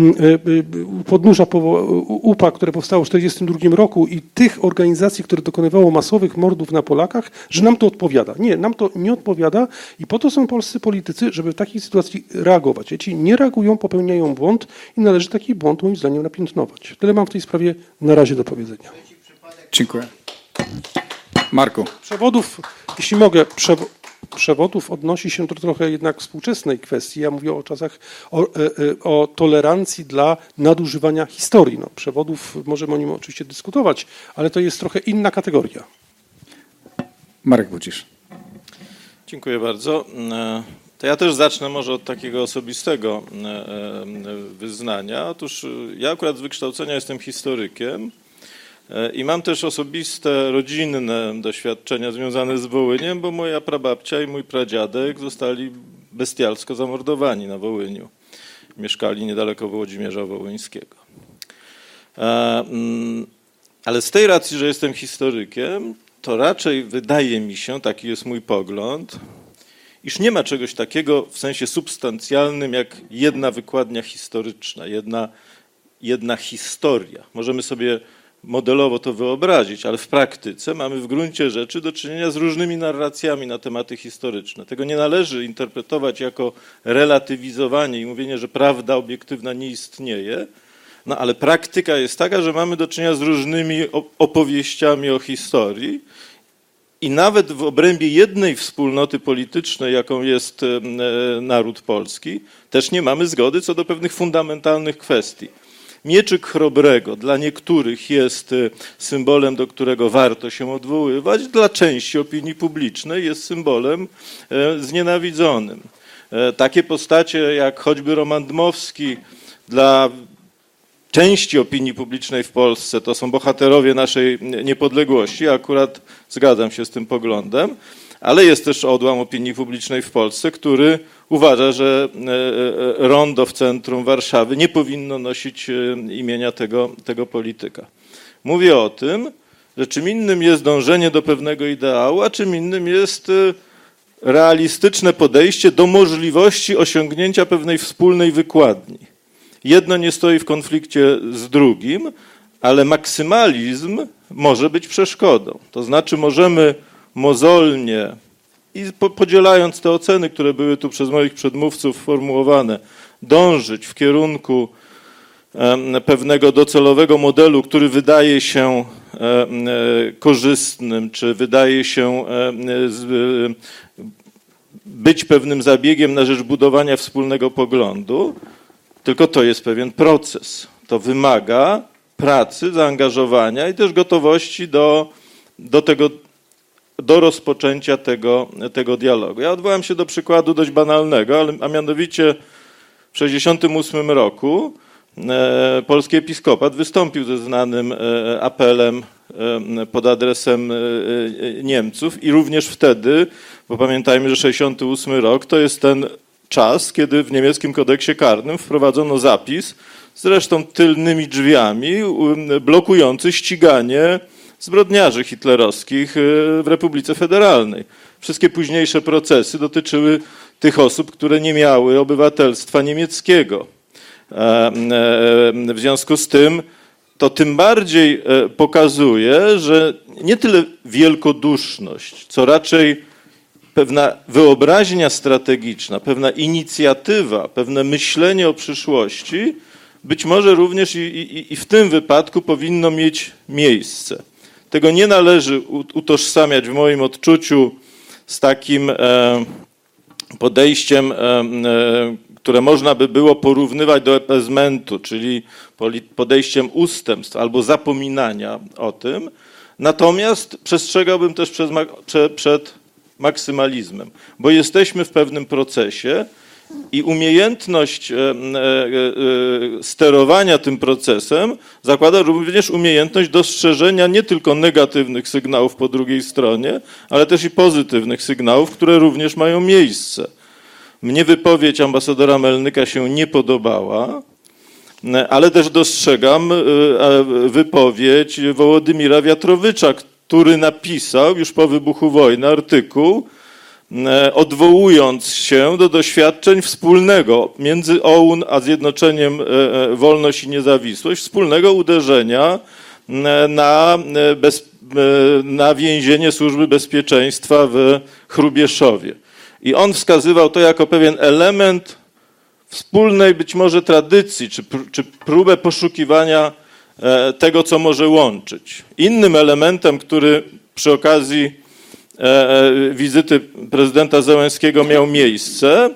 podnóża U P A, które powstało w tysiąc dziewięćset czterdziestym drugim roku i tych organizacji, które dokonywało masowych mordów na Polakach, że nam to odpowiada. Nie, nam to nie odpowiada i po to są polscy politycy, żeby w takiej sytuacji reagować. Jeśli nie reagują, popełniają błąd i należy taki błąd moim zdaniem napiętnować. Tyle mam w tej sprawie na razie do powiedzenia. Dziękuję. Marku. Przewodów, jeśli mogę, przewo przewodów odnosi się do trochę jednak współczesnej kwestii. Ja mówię o czasach, o, o tolerancji dla nadużywania historii. No, przewodów możemy o nim oczywiście dyskutować, ale to jest trochę inna kategoria. Marek Budzisz. Dziękuję bardzo. To ja też zacznę może od takiego osobistego wyznania. Otóż ja akurat z wykształcenia jestem historykiem. I mam też osobiste, rodzinne doświadczenia związane z Wołyniem, bo moja prababcia i mój pradziadek zostali bestialsko zamordowani na Wołyniu. Mieszkali niedaleko Włodzimierza Wołyńskiego. Ale z tej racji, że jestem historykiem, to raczej wydaje mi się, taki jest mój pogląd, iż nie ma czegoś takiego w sensie substancjalnym jak jedna wykładnia historyczna, jedna, jedna historia. Możemy sobie modelowo to wyobrazić, ale w praktyce mamy w gruncie rzeczy do czynienia z różnymi narracjami na tematy historyczne. Tego nie należy interpretować jako relatywizowanie i mówienie, że prawda obiektywna nie istnieje, no ale praktyka jest taka, że mamy do czynienia z różnymi opowieściami o historii i nawet w obrębie jednej wspólnoty politycznej, jaką jest naród polski, też nie mamy zgody co do pewnych fundamentalnych kwestii. Mieczyk Chrobrego dla niektórych jest symbolem, do którego warto się odwoływać, dla części opinii publicznej jest symbolem znienawidzonym. Takie postacie jak choćby Roman Dmowski dla części opinii publicznej w Polsce to są bohaterowie naszej niepodległości, akurat zgadzam się z tym poglądem, ale jest też odłam opinii publicznej w Polsce, który uważa, że rondo w centrum Warszawy nie powinno nosić imienia tego, tego polityka. Mówię o tym, że czym innym jest dążenie do pewnego ideału, a czym innym jest realistyczne podejście do możliwości osiągnięcia pewnej wspólnej wykładni. Jedno nie stoi w konflikcie z drugim, ale maksymalizm może być przeszkodą. To znaczy możemy mozolnie i podzielając te oceny, które były tu przez moich przedmówców formułowane, dążyć w kierunku pewnego docelowego modelu, który wydaje się korzystnym, czy wydaje się być pewnym zabiegiem na rzecz budowania wspólnego poglądu, tylko to jest pewien proces. To wymaga pracy, zaangażowania i też gotowości do, do tego, do rozpoczęcia tego, tego dialogu. Ja odwołam się do przykładu dość banalnego, ale, a mianowicie w tysiąc dziewięćset sześćdziesiątym ósmym roku e, polski episkopat wystąpił ze znanym e, apelem pod adresem Niemców i również wtedy, bo pamiętajmy, że sześćdziesiąty ósmy rok to jest ten czas, kiedy w niemieckim kodeksie karnym wprowadzono zapis, zresztą tylnymi drzwiami, blokujący ściganie zbrodniarzy hitlerowskich w Republice Federalnej. Wszystkie późniejsze procesy dotyczyły tych osób, które nie miały obywatelstwa niemieckiego. W związku z tym to tym bardziej pokazuje, że nie tyle wielkoduszność, co raczej pewna wyobraźnia strategiczna, pewna inicjatywa, pewne myślenie o przyszłości być może również i, i, i w tym wypadku powinno mieć miejsce. Tego nie należy utożsamiać w moim odczuciu z takim podejściem, które można by było porównywać do epezmentu, czyli podejściem ustępstw albo zapominania o tym. Natomiast przestrzegałbym też przed, przed maksymalizmem, bo jesteśmy w pewnym procesie i umiejętność sterowania tym procesem zakłada również umiejętność dostrzeżenia nie tylko negatywnych sygnałów po drugiej stronie, ale też i pozytywnych sygnałów, które również mają miejsce. Mnie wypowiedź ambasadora Melnyka się nie podobała, ale też dostrzegam wypowiedź Wołodymira Wiatrowicza, który napisał już po wybuchu wojny artykuł, odwołując się do doświadczeń wspólnego między O U N a Zjednoczeniem Wolność i Niezawisłość, wspólnego uderzenia na, bez, na więzienie Służby Bezpieczeństwa w Hrubieszowie. I on wskazywał to jako pewien element wspólnej być może tradycji, czy, czy próbę poszukiwania tego, co może łączyć. Innym elementem, który przy okazji wizyty prezydenta Zełenskiego miał miejsce,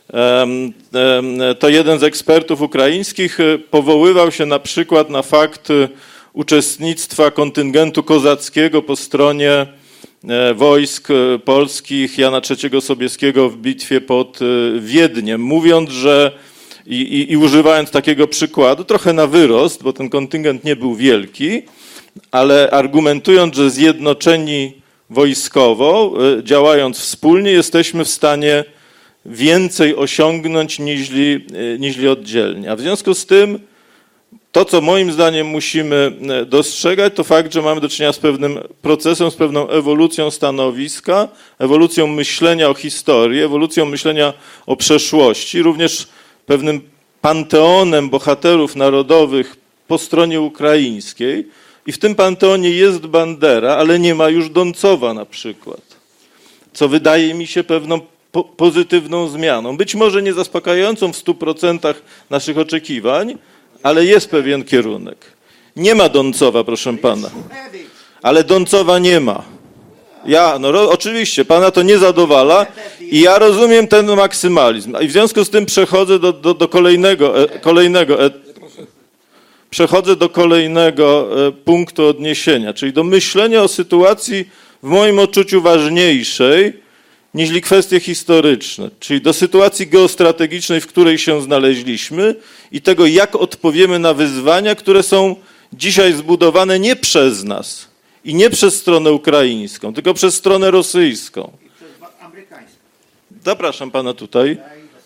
to jeden z ekspertów ukraińskich powoływał się na przykład na fakt uczestnictwa kontyngentu kozackiego po stronie wojsk polskich Jana trzeciego Sobieskiego w bitwie pod Wiedniem, mówiąc, że i, i, i używając takiego przykładu, trochę na wyrost, bo ten kontyngent nie był wielki, ale argumentując, że zjednoczeni wojskowo, działając wspólnie, jesteśmy w stanie więcej osiągnąć niźli, niźli oddzielnie. A w związku z tym to, co moim zdaniem musimy dostrzegać, to fakt, że mamy do czynienia z pewnym procesem, z pewną ewolucją stanowiska, ewolucją myślenia o historii, ewolucją myślenia o przeszłości, również pewnym panteonem bohaterów narodowych po stronie ukraińskiej. I w tym panteonie jest Bandera, ale nie ma już Doncowa na przykład, co wydaje mi się pewną po pozytywną zmianą. Być może nie zaspokajającą w stu procentach naszych oczekiwań, ale jest pewien kierunek. Nie ma Doncowa, proszę pana, ale Doncowa nie ma. Ja, no oczywiście, pana to nie zadowala i ja rozumiem ten maksymalizm. I w związku z tym przechodzę do, do, do kolejnego, e, kolejnego e, Przechodzę do kolejnego punktu odniesienia, czyli do myślenia o sytuacji w moim odczuciu ważniejszej niż kwestie historyczne, czyli do sytuacji geostrategicznej, w której się znaleźliśmy i tego, jak odpowiemy na wyzwania, które są dzisiaj zbudowane nie przez nas i nie przez stronę ukraińską, tylko przez stronę rosyjską. I przez amerykańską. Zapraszam pana tutaj.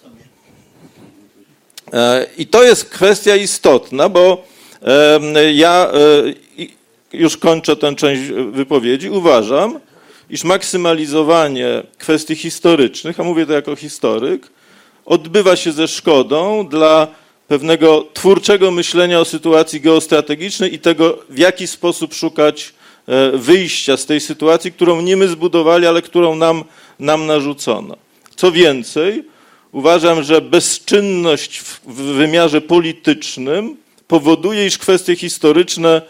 I to jest kwestia istotna, bo ja już kończę tę część wypowiedzi. Uważam, iż maksymalizowanie kwestii historycznych, a mówię to jako historyk, odbywa się ze szkodą dla pewnego twórczego myślenia o sytuacji geostrategicznej i tego, w jaki sposób szukać wyjścia z tej sytuacji, którą nie my zbudowali, ale którą nam, nam narzucono. Co więcej, uważam, że bezczynność w wymiarze politycznym powoduje, iż kwestie historyczne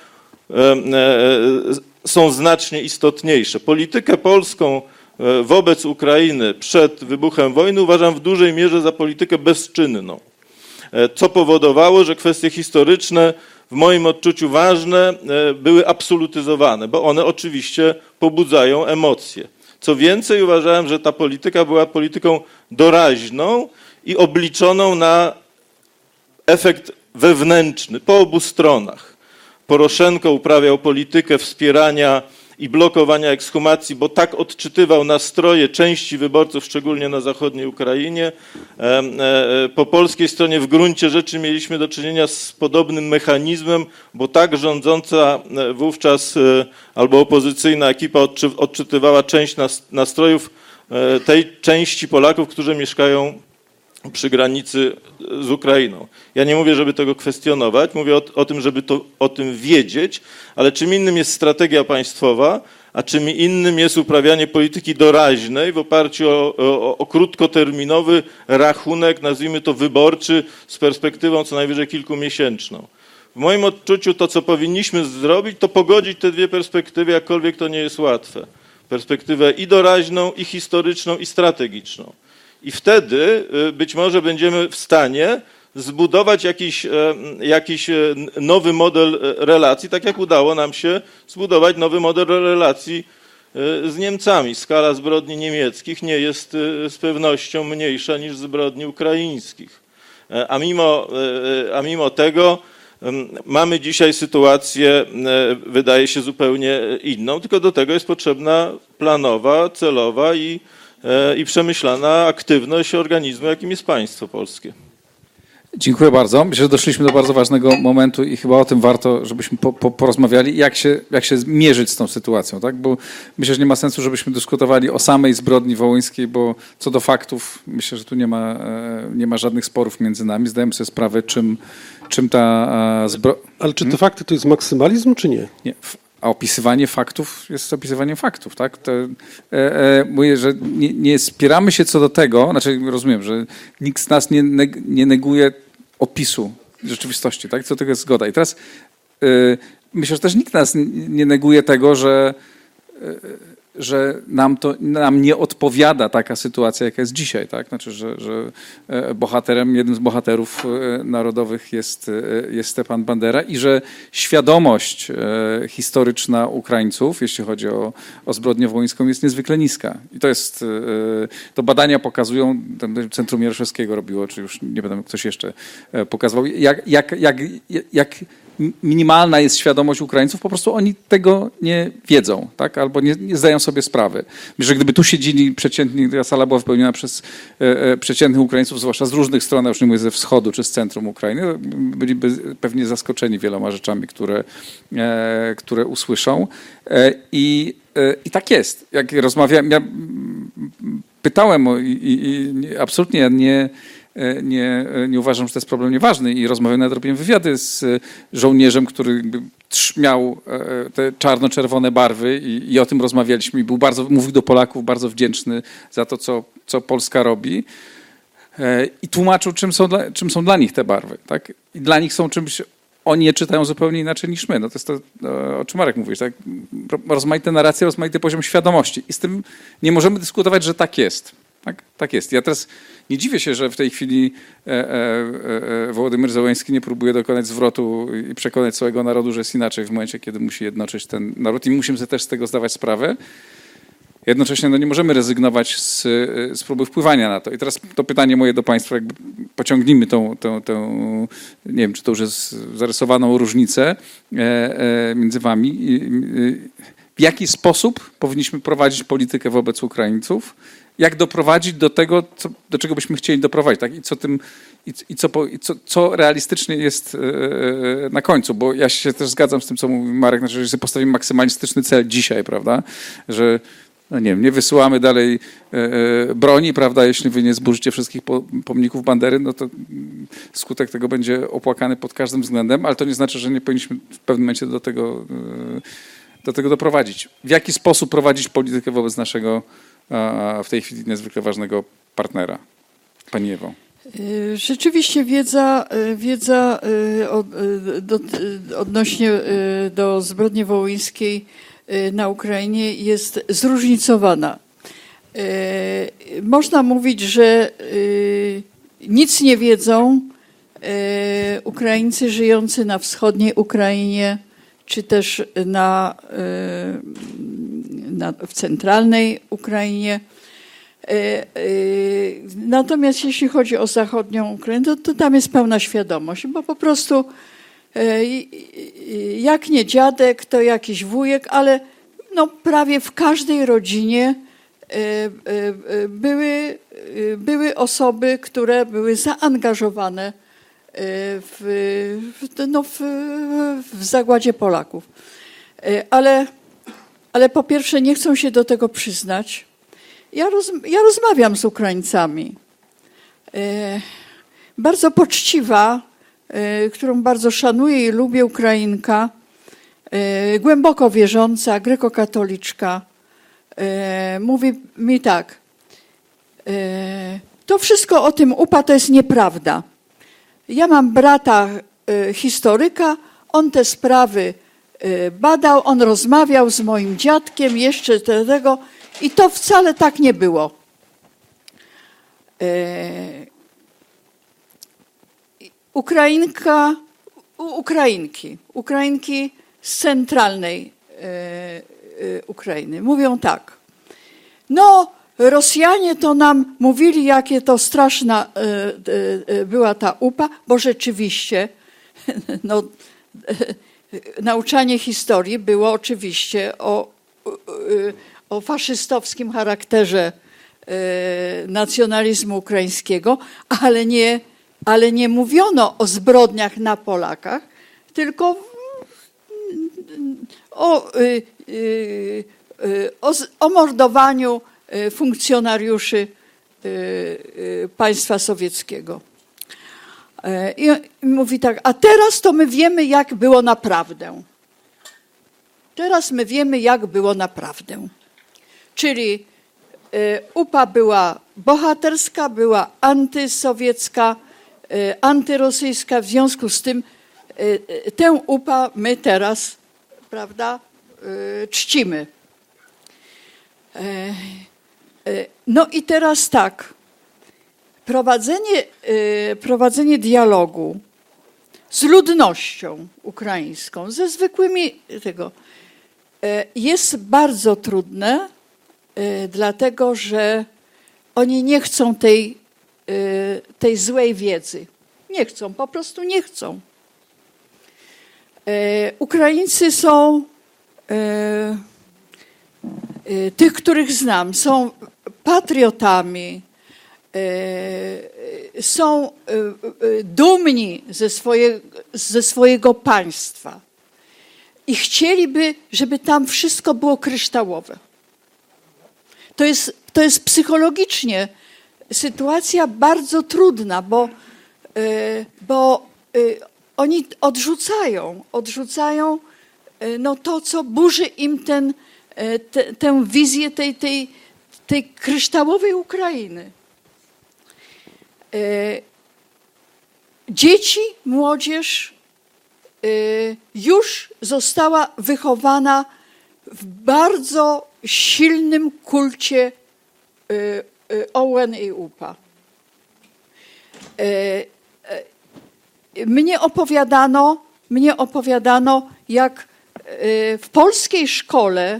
są znacznie istotniejsze. Politykę polską wobec Ukrainy przed wybuchem wojny uważam w dużej mierze za politykę bezczynną, co powodowało, że kwestie historyczne w moim odczuciu ważne były absolutyzowane, bo one oczywiście pobudzają emocje. Co więcej, uważałem, że ta polityka była polityką doraźną i obliczoną na efekt wewnętrzny po obu stronach. Poroszenko uprawiał politykę wspierania i blokowania ekshumacji, bo tak odczytywał nastroje części wyborców, szczególnie na zachodniej Ukrainie. Po polskiej stronie w gruncie rzeczy mieliśmy do czynienia z podobnym mechanizmem, bo tak rządząca wówczas albo opozycyjna ekipa odczytywała część nastrojów tej części Polaków, którzy mieszkają przy granicy z Ukrainą. Ja nie mówię, żeby tego kwestionować, mówię o, o tym, żeby to, o tym wiedzieć, ale czym innym jest strategia państwowa, a czym innym jest uprawianie polityki doraźnej w oparciu o, o, o krótkoterminowy rachunek, nazwijmy to wyborczy, z perspektywą co najwyżej kilkumiesięczną. W moim odczuciu to, co powinniśmy zrobić, to pogodzić te dwie perspektywy, jakkolwiek to nie jest łatwe. Perspektywę i doraźną, i historyczną, i strategiczną. I wtedy być może będziemy w stanie zbudować jakiś, jakiś nowy model relacji, tak jak udało nam się zbudować nowy model relacji z Niemcami. Skala zbrodni niemieckich nie jest z pewnością mniejsza niż zbrodni ukraińskich. A mimo, a mimo tego mamy dzisiaj sytuację, wydaje się, zupełnie inną, tylko do tego jest potrzebna planowa, celowa i i przemyślana aktywność organizmu, jakim jest państwo polskie. Dziękuję bardzo. Myślę, że doszliśmy do bardzo ważnego momentu i chyba o tym warto, żebyśmy po, po, porozmawiali, jak się, jak się mierzyć z tą sytuacją, tak? Bo myślę, że nie ma sensu, żebyśmy dyskutowali o samej zbrodni wołyńskiej, bo co do faktów, myślę, że tu nie ma, nie ma żadnych sporów między nami. Zdajemy sobie sprawę, czym, czym ta zbrodnia... Ale czy te fakty to jest maksymalizm, czy nie? Nie. A opisywanie faktów jest opisywaniem faktów, tak? To, e, e, mówię, że nie, nie spieramy się co do tego, znaczy rozumiem, że nikt z nas nie, neg, nie neguje opisu rzeczywistości, tak? Co do tego jest zgoda. I teraz e, myślę, że też nikt nas nie neguje tego, że, e, że nam to nam nie odpowiada taka sytuacja, jaka jest dzisiaj, tak? Znaczy, że, że bohaterem, jednym z bohaterów narodowych jest, jest Stepan Bandera i że świadomość historyczna Ukraińców, jeśli chodzi o, o zbrodnię wołyńską, jest niezwykle niska. I to jest, to badania pokazują, Centrum Jaroszewskiego robiło, czy już nie będę ktoś jeszcze pokazywał, jak, jak, jak, jak minimalna jest świadomość Ukraińców, po prostu oni tego nie wiedzą, tak? Albo nie, nie zdają sobie sprawy. Myślę, że gdyby tu siedzieli przeciętni, ta sala była wypełniona przez e, przeciętnych Ukraińców, zwłaszcza z różnych stron, już nie mówię ze wschodu czy z centrum Ukrainy, byliby pewnie zaskoczeni wieloma rzeczami, które, e, które usłyszą. E, i, e, I tak jest. Jak rozmawiałem, ja pytałem o, i, i, i absolutnie nie Nie, nie uważam, że to jest problem nieważny i rozmawiałem, nawet robiłem wywiady z żołnierzem, który miał te czarno-czerwone barwy i, i o tym rozmawialiśmy i był bardzo, mówił do Polaków, bardzo wdzięczny za to, co, co Polska robi i tłumaczył, czym są, dla, czym są dla nich te barwy. Tak? I dla nich są czymś, oni je czytają zupełnie inaczej niż my. No to jest to, o czym Marek mówisz. Tak? Rozmaite narracje, rozmaity poziom świadomości i z tym nie możemy dyskutować, że tak jest. Tak, tak jest. Ja teraz nie dziwię się, że w tej chwili e, e, e, Wołodymyr Zełenski nie próbuje dokonać zwrotu i przekonać całego narodu, że jest inaczej w momencie, kiedy musi jednoczyć ten naród i musimy sobie też z tego zdawać sprawę. Jednocześnie no, nie możemy rezygnować z, z próby wpływania na to. I teraz to pytanie moje do Państwa, jakby pociągnijmy tą, tą, tą nie wiem, czy to już jest zarysowaną różnicę e, e, między Wami. E, w jaki sposób powinniśmy prowadzić politykę wobec Ukraińców? Jak doprowadzić do tego, co, do czego byśmy chcieli doprowadzić, tak? I co tym, i, i co, i co, co realistycznie jest e, na końcu, bo ja się też zgadzam z tym, co mówi Marek, znaczy, że sobie postawimy maksymalistyczny cel dzisiaj, prawda, że no nie wiem, nie wysyłamy dalej e, broni, prawda, jeśli wy nie zburzycie wszystkich po, pomników Bandery, no to skutek tego będzie opłakany pod każdym względem, ale to nie znaczy, że nie powinniśmy w pewnym momencie do tego, e, do tego doprowadzić. W jaki sposób prowadzić politykę wobec naszego w tej chwili niezwykle ważnego partnera? Pani Ewo. Rzeczywiście wiedza, wiedza odnośnie do zbrodni wołyńskiej na Ukrainie jest zróżnicowana. Można mówić, że nic nie wiedzą Ukraińcy żyjący na wschodniej Ukrainie, czy też na, na, w centralnej Ukrainie. Natomiast jeśli chodzi o zachodnią Ukrainę, to, to tam jest pełna świadomość, bo po prostu Jak nie dziadek, to jakiś wujek, ale no prawie w każdej rodzinie były, były osoby, które były zaangażowane w, no, w, w zagładzie Polaków. Ale, ale po pierwsze nie chcą się do tego przyznać. Ja, roz, ja rozmawiam z Ukraińcami. Bardzo poczciwa, którą bardzo szanuję i lubię, Ukrainka, głęboko wierząca, grekokatoliczka, mówi mi tak: to wszystko o tym U P A to jest nieprawda. Ja mam brata historyka, on te sprawy badał, on rozmawiał z moim dziadkiem jeszcze tego i to wcale tak nie było. Ukrainka, Ukrainki, Ukrainki z centralnej Ukrainy mówią tak: no Rosjanie to nam mówili, jakie to straszna była ta U P A, bo rzeczywiście no, nauczanie historii było oczywiście o, o faszystowskim charakterze nacjonalizmu ukraińskiego, ale nie, ale nie mówiono o zbrodniach na Polakach, tylko o, o, o mordowaniu funkcjonariuszy państwa sowieckiego. I mówi tak: a teraz to my wiemy, jak było naprawdę. Teraz my wiemy, jak było naprawdę. Czyli U P A była bohaterska, była antysowiecka, antyrosyjska. W związku z tym tę U P A my teraz, prawda, czcimy. No i teraz tak. Prowadzenie, prowadzenie dialogu z ludnością ukraińską, ze zwykłymi tego, jest bardzo trudne, dlatego że oni nie chcą tej, tej złej wiedzy. Nie chcą, po prostu nie chcą. Ukraińcy są, tych, których znam, są patriotami, są dumni ze, swoje, ze swojego państwa i chcieliby, żeby tam wszystko było kryształowe. To jest, to jest psychologicznie sytuacja bardzo trudna, bo, bo oni odrzucają, odrzucają no to, co burzy im ten, te, tę wizję tej, tej, tej kryształowej Ukrainy. Dzieci, młodzież już została wychowana w bardzo silnym kulcie O U N i U P A. Mnie opowiadano, mnie opowiadano, jak w polskiej szkole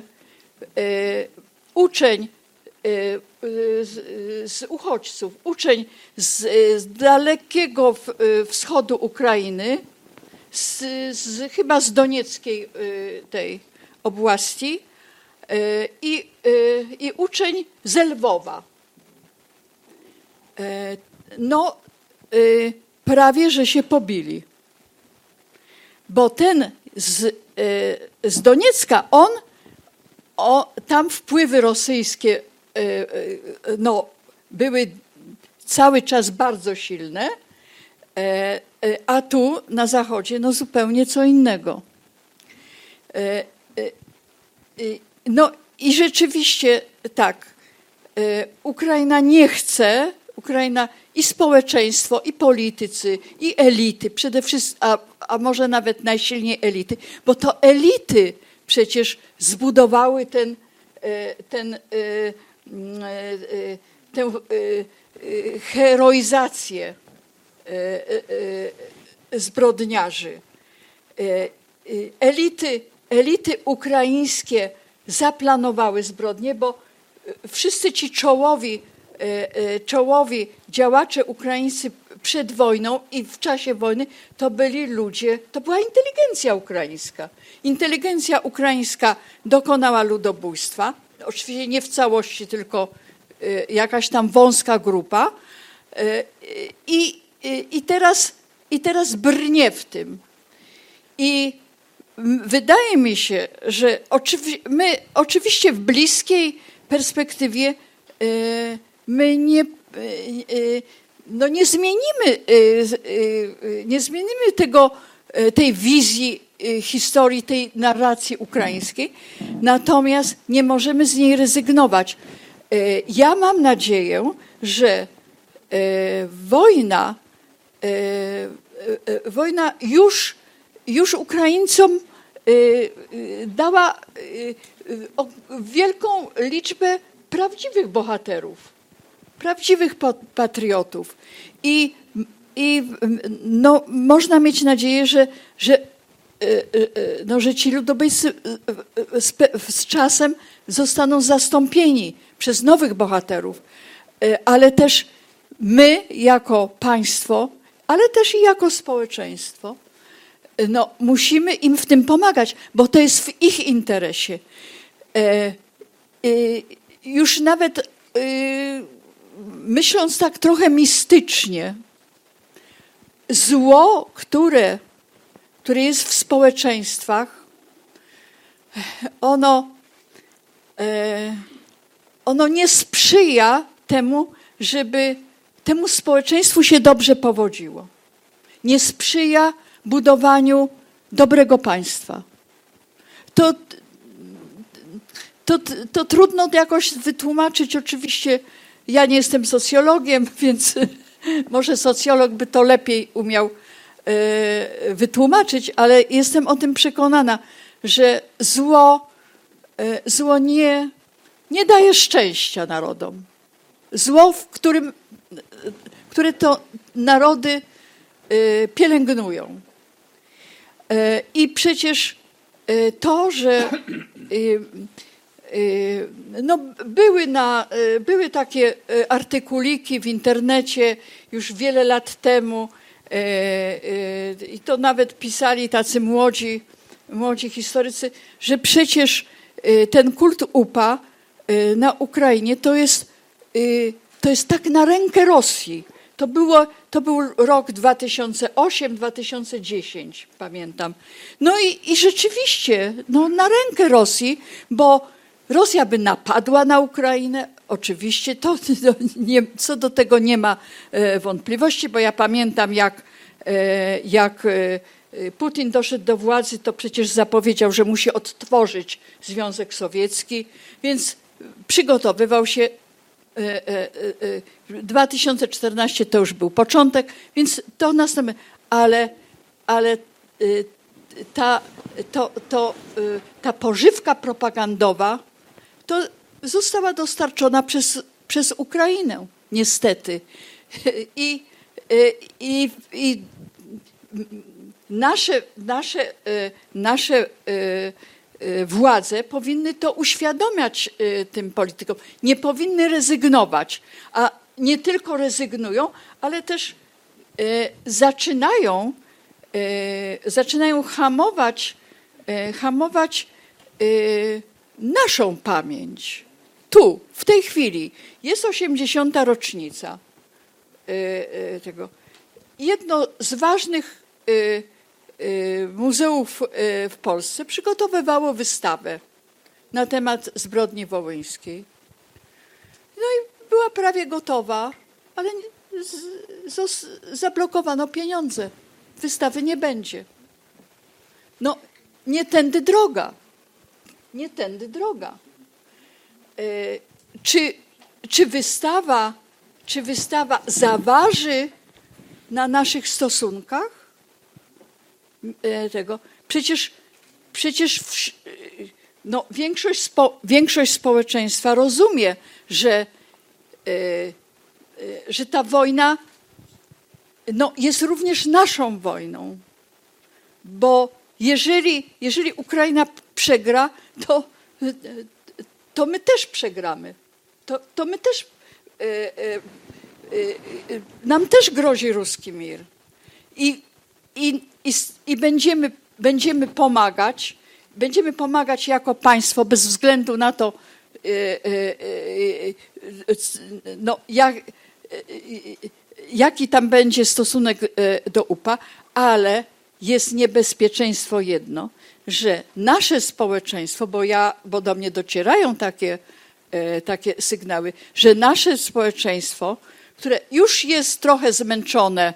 uczeń z, z uchodźców, uczeń z, z dalekiego wschodu Ukrainy, z, z, chyba z donieckiej tej oblasti i, i uczeń z Lwowa. No, prawie że się pobili, bo ten z, z Doniecka, on, o, tam wpływy rosyjskie no, były cały czas bardzo silne, a tu na zachodzie no, zupełnie co innego. No i rzeczywiście tak, Ukraina nie chce, Ukraina i społeczeństwo, i politycy, i elity, przede wszystkim, a, a może nawet najsilniej elity, bo to elity przecież zbudowały ten, ten, tę heroizację zbrodniarzy. Elity, elity ukraińskie zaplanowały zbrodnie, bo wszyscy ci czołowi czołowi działacze ukraińscy przed wojną i w czasie wojny to byli ludzie, to była inteligencja ukraińska. Inteligencja ukraińska dokonała ludobójstwa, oczywiście nie w całości, tylko jakaś tam wąska grupa i, i, teraz, i teraz brnie w tym. I wydaje mi się, że oczywi- my oczywiście w bliskiej perspektywie my nie, no nie zmienimy, nie zmienimy tego, tej wizji historii, tej narracji ukraińskiej, natomiast nie możemy z niej rezygnować. Ja mam nadzieję, że wojna, wojna już, już Ukraińcom dała wielką liczbę prawdziwych bohaterów, prawdziwych patriotów. I, i no, można mieć nadzieję, że, że, no, że ci ludobójcy z, z czasem zostaną zastąpieni przez nowych bohaterów, ale też my jako państwo, ale też i jako społeczeństwo, no, musimy im w tym pomagać, bo to jest w ich interesie. Już nawet myśląc tak trochę mistycznie, zło, które, które jest w społeczeństwach, ono, ono nie sprzyja temu, żeby temu społeczeństwu się dobrze powodziło. Nie sprzyja budowaniu dobrego państwa. To, to, to trudno jakoś wytłumaczyć. Oczywiście ja nie jestem socjologiem, więc może socjolog by to lepiej umiał wytłumaczyć, ale jestem o tym przekonana, że zło, zło nie, nie daje szczęścia narodom. Zło, w którym, które to narody pielęgnują. I przecież to, że no były, na, były takie artykuliki w internecie już wiele lat temu i to nawet pisali tacy młodzi, młodzi historycy, że przecież ten kult upa na Ukrainie to jest, to jest tak na rękę Rosji. To, było, to był rok dwa tysiące ósmy dwa tysiące dziesięć, pamiętam. No i, i rzeczywiście no, na rękę Rosji, bo Rosja by napadła na Ukrainę, oczywiście, to, to nie, co do tego nie ma e, wątpliwości, bo ja pamiętam, jak, e, jak e, Putin doszedł do władzy, to przecież zapowiedział, że musi odtworzyć Związek Sowiecki, więc przygotowywał się. dwa tysiące czternasty to już był początek, więc to następne, ale, ale ta, to, to, ta pożywka propagandowa to została dostarczona przez, przez Ukrainę, niestety. I, i, i nasze, nasze, nasze władze powinny to uświadamiać tym politykom. Nie powinny rezygnować, a nie tylko rezygnują, ale też zaczynają, zaczynają hamować, hamować naszą pamięć. Tu, w tej chwili jest osiemdziesiąta rocznica tego. Jedno z ważnych muzeów w Polsce przygotowywało wystawę na temat zbrodni wołyńskiej. No i była prawie gotowa, ale z, z, zablokowano pieniądze. Wystawy nie będzie. No, nie tędy droga. Nie tędy droga. Czy, czy, wystawa, czy wystawa zaważy na naszych stosunkach? Tego. Przecież, przecież no, większość, spo, większość społeczeństwa rozumie, że, że ta wojna no, jest również naszą wojną. Bo jeżeli, jeżeli Ukraina przegra, to, to my też przegramy. To, to my też nam też grozi ruski mir. I, i, i, i będziemy, będziemy pomagać, będziemy pomagać jako państwo bez względu na to, no, jak, jaki tam będzie stosunek do U P A, ale jest niebezpieczeństwo jedno, że nasze społeczeństwo, bo, ja, bo do mnie docierają takie, takie sygnały, że nasze społeczeństwo, które już jest trochę zmęczone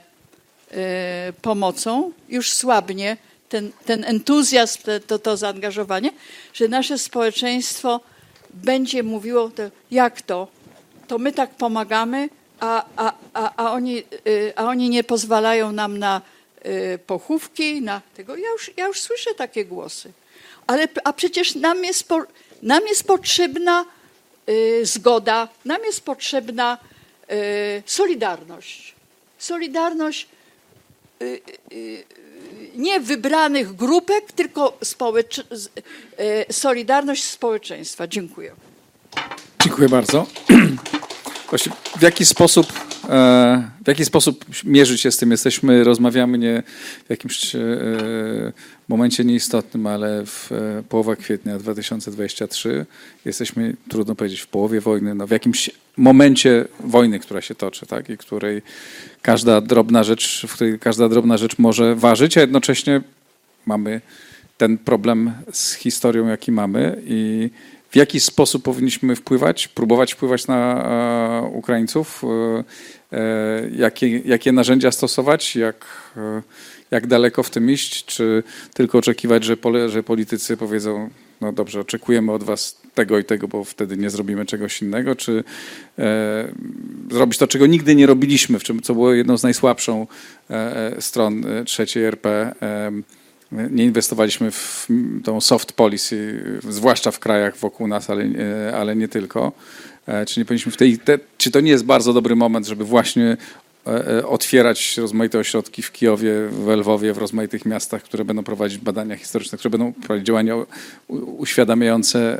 pomocą, już słabnie ten, ten entuzjazm, to, to zaangażowanie, że nasze społeczeństwo będzie mówiło, to, jak to? To my tak pomagamy, a, a, a, a, oni, a oni nie pozwalają nam na pochówki, na tego. Ja już, ja już słyszę takie głosy. Ale, a przecież nam jest, po, nam jest potrzebna y, zgoda, nam jest potrzebna y, solidarność. Solidarność y, y, nie wybranych grupek, tylko społecz... y, solidarność społeczeństwa. Dziękuję. Dziękuję bardzo. Właśnie w jaki sposób, w jaki sposób mierzyć się z tym? Jesteśmy, rozmawiamy nie w jakimś momencie nieistotnym, ale w połowie kwietnia dwa tysiące dwudziestego trzeciego. Jesteśmy, trudno powiedzieć, w połowie wojny, no w jakimś momencie wojny, która się toczy, tak? I której każda drobna rzecz, w której każda drobna rzecz może ważyć, a jednocześnie mamy ten problem z historią, jaki mamy i w jaki sposób powinniśmy wpływać, próbować wpływać na e, Ukraińców, e, jakie, jakie narzędzia stosować, jak, e, jak daleko w tym iść, czy tylko oczekiwać, że, pole, że politycy powiedzą, no dobrze, oczekujemy od was tego i tego, bo wtedy nie zrobimy czegoś innego, czy e, zrobić to, czego nigdy nie robiliśmy, w czym, co było jedną z najsłabszą e, stron trzeciej R P. E, Nie inwestowaliśmy w tą soft policy, zwłaszcza w krajach wokół nas, ale, ale nie tylko. Czy nie powinniśmy w tej, te, czy to nie jest bardzo dobry moment, żeby właśnie otwierać rozmaite ośrodki w Kijowie, w Lwowie, w rozmaitych miastach, które będą prowadzić badania historyczne, które będą prowadzić działania uświadamiające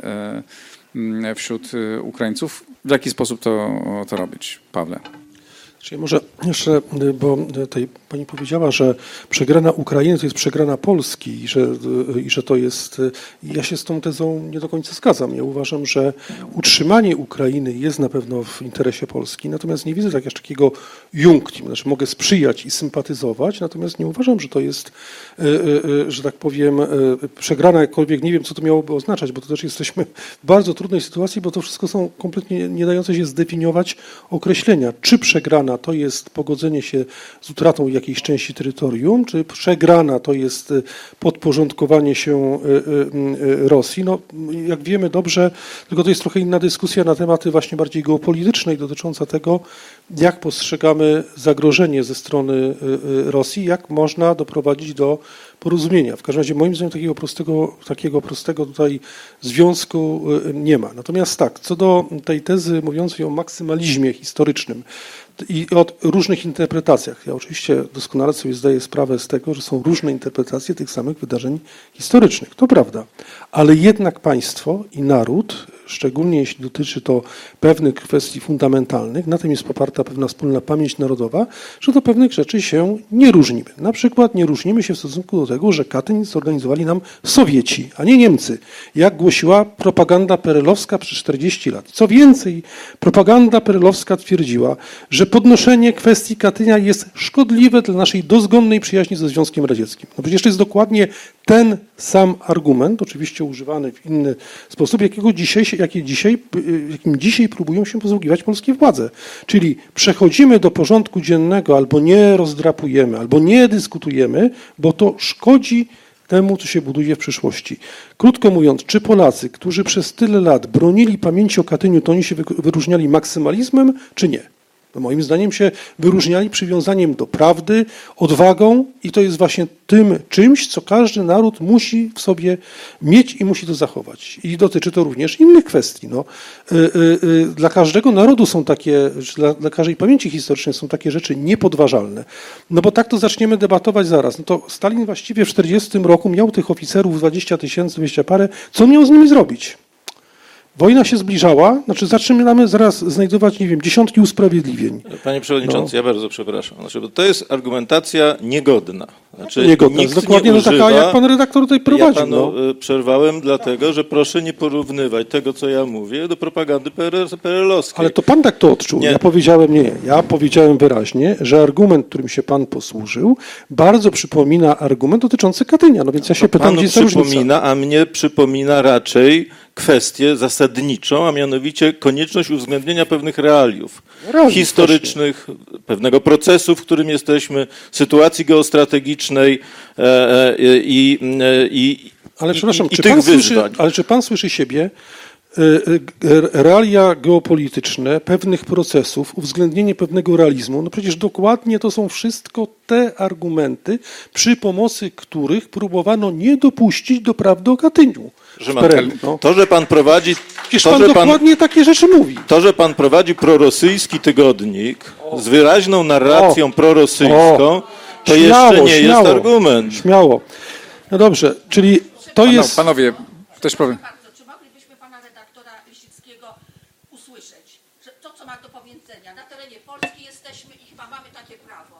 wśród Ukraińców? W jaki sposób to, to robić, Pawle? Czyli może jeszcze, bo tutaj pani powiedziała, że przegrana Ukrainy to jest przegrana Polski i że, i że to jest, ja się z tą tezą nie do końca zgadzam. Ja uważam, że utrzymanie Ukrainy jest na pewno w interesie Polski, natomiast nie widzę tak jeszcze takiego iunctim, znaczy mogę sprzyjać i sympatyzować, natomiast nie uważam, że to jest, że tak powiem, przegrana, jakkolwiek nie wiem, co to miałoby oznaczać, bo to też jesteśmy w bardzo trudnej sytuacji, bo to wszystko są kompletnie nie dające się zdefiniować określenia. Czy przegrana to jest pogodzenie się z utratą jakiejś części terytorium, czy przegrana to jest podporządkowanie się Rosji. No, jak wiemy dobrze, tylko to jest trochę inna dyskusja na tematy właśnie bardziej geopolityczne i dotycząca tego, jak postrzegamy zagrożenie ze strony Rosji, jak można doprowadzić do porozumienia. W każdym razie moim zdaniem takiego prostego, takiego prostego tutaj związku nie ma. Natomiast tak, co do tej tezy mówiącej o maksymalizmie historycznym i o różnych interpretacjach. Ja oczywiście doskonale sobie zdaję sprawę z tego, że są różne interpretacje tych samych wydarzeń historycznych. To prawda. Ale jednak państwo i naród, szczególnie jeśli dotyczy to pewnych kwestii fundamentalnych, na tym jest poparta pewna wspólna pamięć narodowa, że do pewnych rzeczy się nie różnimy. Na przykład nie różnimy się w stosunku do tego, że Katyń zorganizowali nam Sowieci, a nie Niemcy, jak głosiła propaganda perelowska przez czterdzieści lat. Co więcej, propaganda perelowska twierdziła, że podnoszenie kwestii Katynia jest szkodliwe dla naszej dozgonnej przyjaźni ze Związkiem Radzieckim. No przecież to jest dokładnie ten sam argument, oczywiście używany w inny sposób, jakiego dzisiaj, jakie dzisiaj, jakim dzisiaj próbują się posługiwać polskie władze. Czyli przechodzimy do porządku dziennego, albo nie rozdrapujemy, albo nie dyskutujemy, bo to szkodzi temu, co się buduje w przyszłości. Krótko mówiąc, czy Polacy, którzy przez tyle lat bronili pamięci o Katyniu, to oni się wyróżniali maksymalizmem, czy nie? No moim zdaniem się wyróżniali przywiązaniem do prawdy, odwagą i to jest właśnie tym czymś, co każdy naród musi w sobie mieć i musi to zachować. I dotyczy to również innych kwestii. No, y, y, y, dla każdego narodu są takie, dla, dla każdej pamięci historycznej są takie rzeczy niepodważalne. No bo tak to zaczniemy debatować zaraz. No to Stalin właściwie w czterdziestym roku miał tych oficerów dwadzieścia tysięcy, dwieście parę. Co miał z nimi zrobić? Wojna się zbliżała, znaczy zaczynamy zaraz znajdować, nie wiem, dziesiątki usprawiedliwień. Panie Przewodniczący, No. ja bardzo przepraszam. Znaczy, bo to jest argumentacja niegodna. Znaczy, Niegodna, nikt jest dokładnie nie no taka, używa, jak pan redaktor tutaj prowadził. Ja panu no. y, przerwałem dlatego, że proszę nie porównywać tego, co ja mówię, do propagandy P R L-owskiej. Ale to pan tak to odczuł. Nie. Ja powiedziałem nie. Ja powiedziałem wyraźnie, że argument, którym się pan posłużył, bardzo przypomina argument dotyczący Katynia. No więc ja się pytam, Panu gdzie jest ta różnica. przypomina, a mnie przypomina raczej kwestię zasadniczą, a mianowicie konieczność uwzględnienia pewnych realiów Realiów, historycznych, pewnego procesu, w którym jesteśmy, sytuacji geostrategicznej e, e, i, e, i, Ale i, przepraszam, i, i czy tych pan słyszy, wyzwań. ale czy pan słyszy siebie? y, y, Realia geopolityczne, pewnych procesów, uwzględnienie pewnego realizmu, no przecież dokładnie to są wszystko te argumenty, przy pomocy których próbowano nie dopuścić do prawdy o Katyniu. Że w ma- P R L, no. To, że pan prowadzi, Przecież to, pan że pan, dokładnie takie rzeczy mówi. to, że pan prowadzi prorosyjski tygodnik z wyraźną narracją O. prorosyjską, O. to Śmiało, jeszcze nie śmiało. jest argument. Śmiało. No dobrze, czyli to Pano, jest... Panowie, też powiem. Bardzo, czy moglibyśmy pana redaktora Lisickiego usłyszeć, że to, co ma do powiedzenia, na terenie Polski jesteśmy i chyba mamy takie prawo.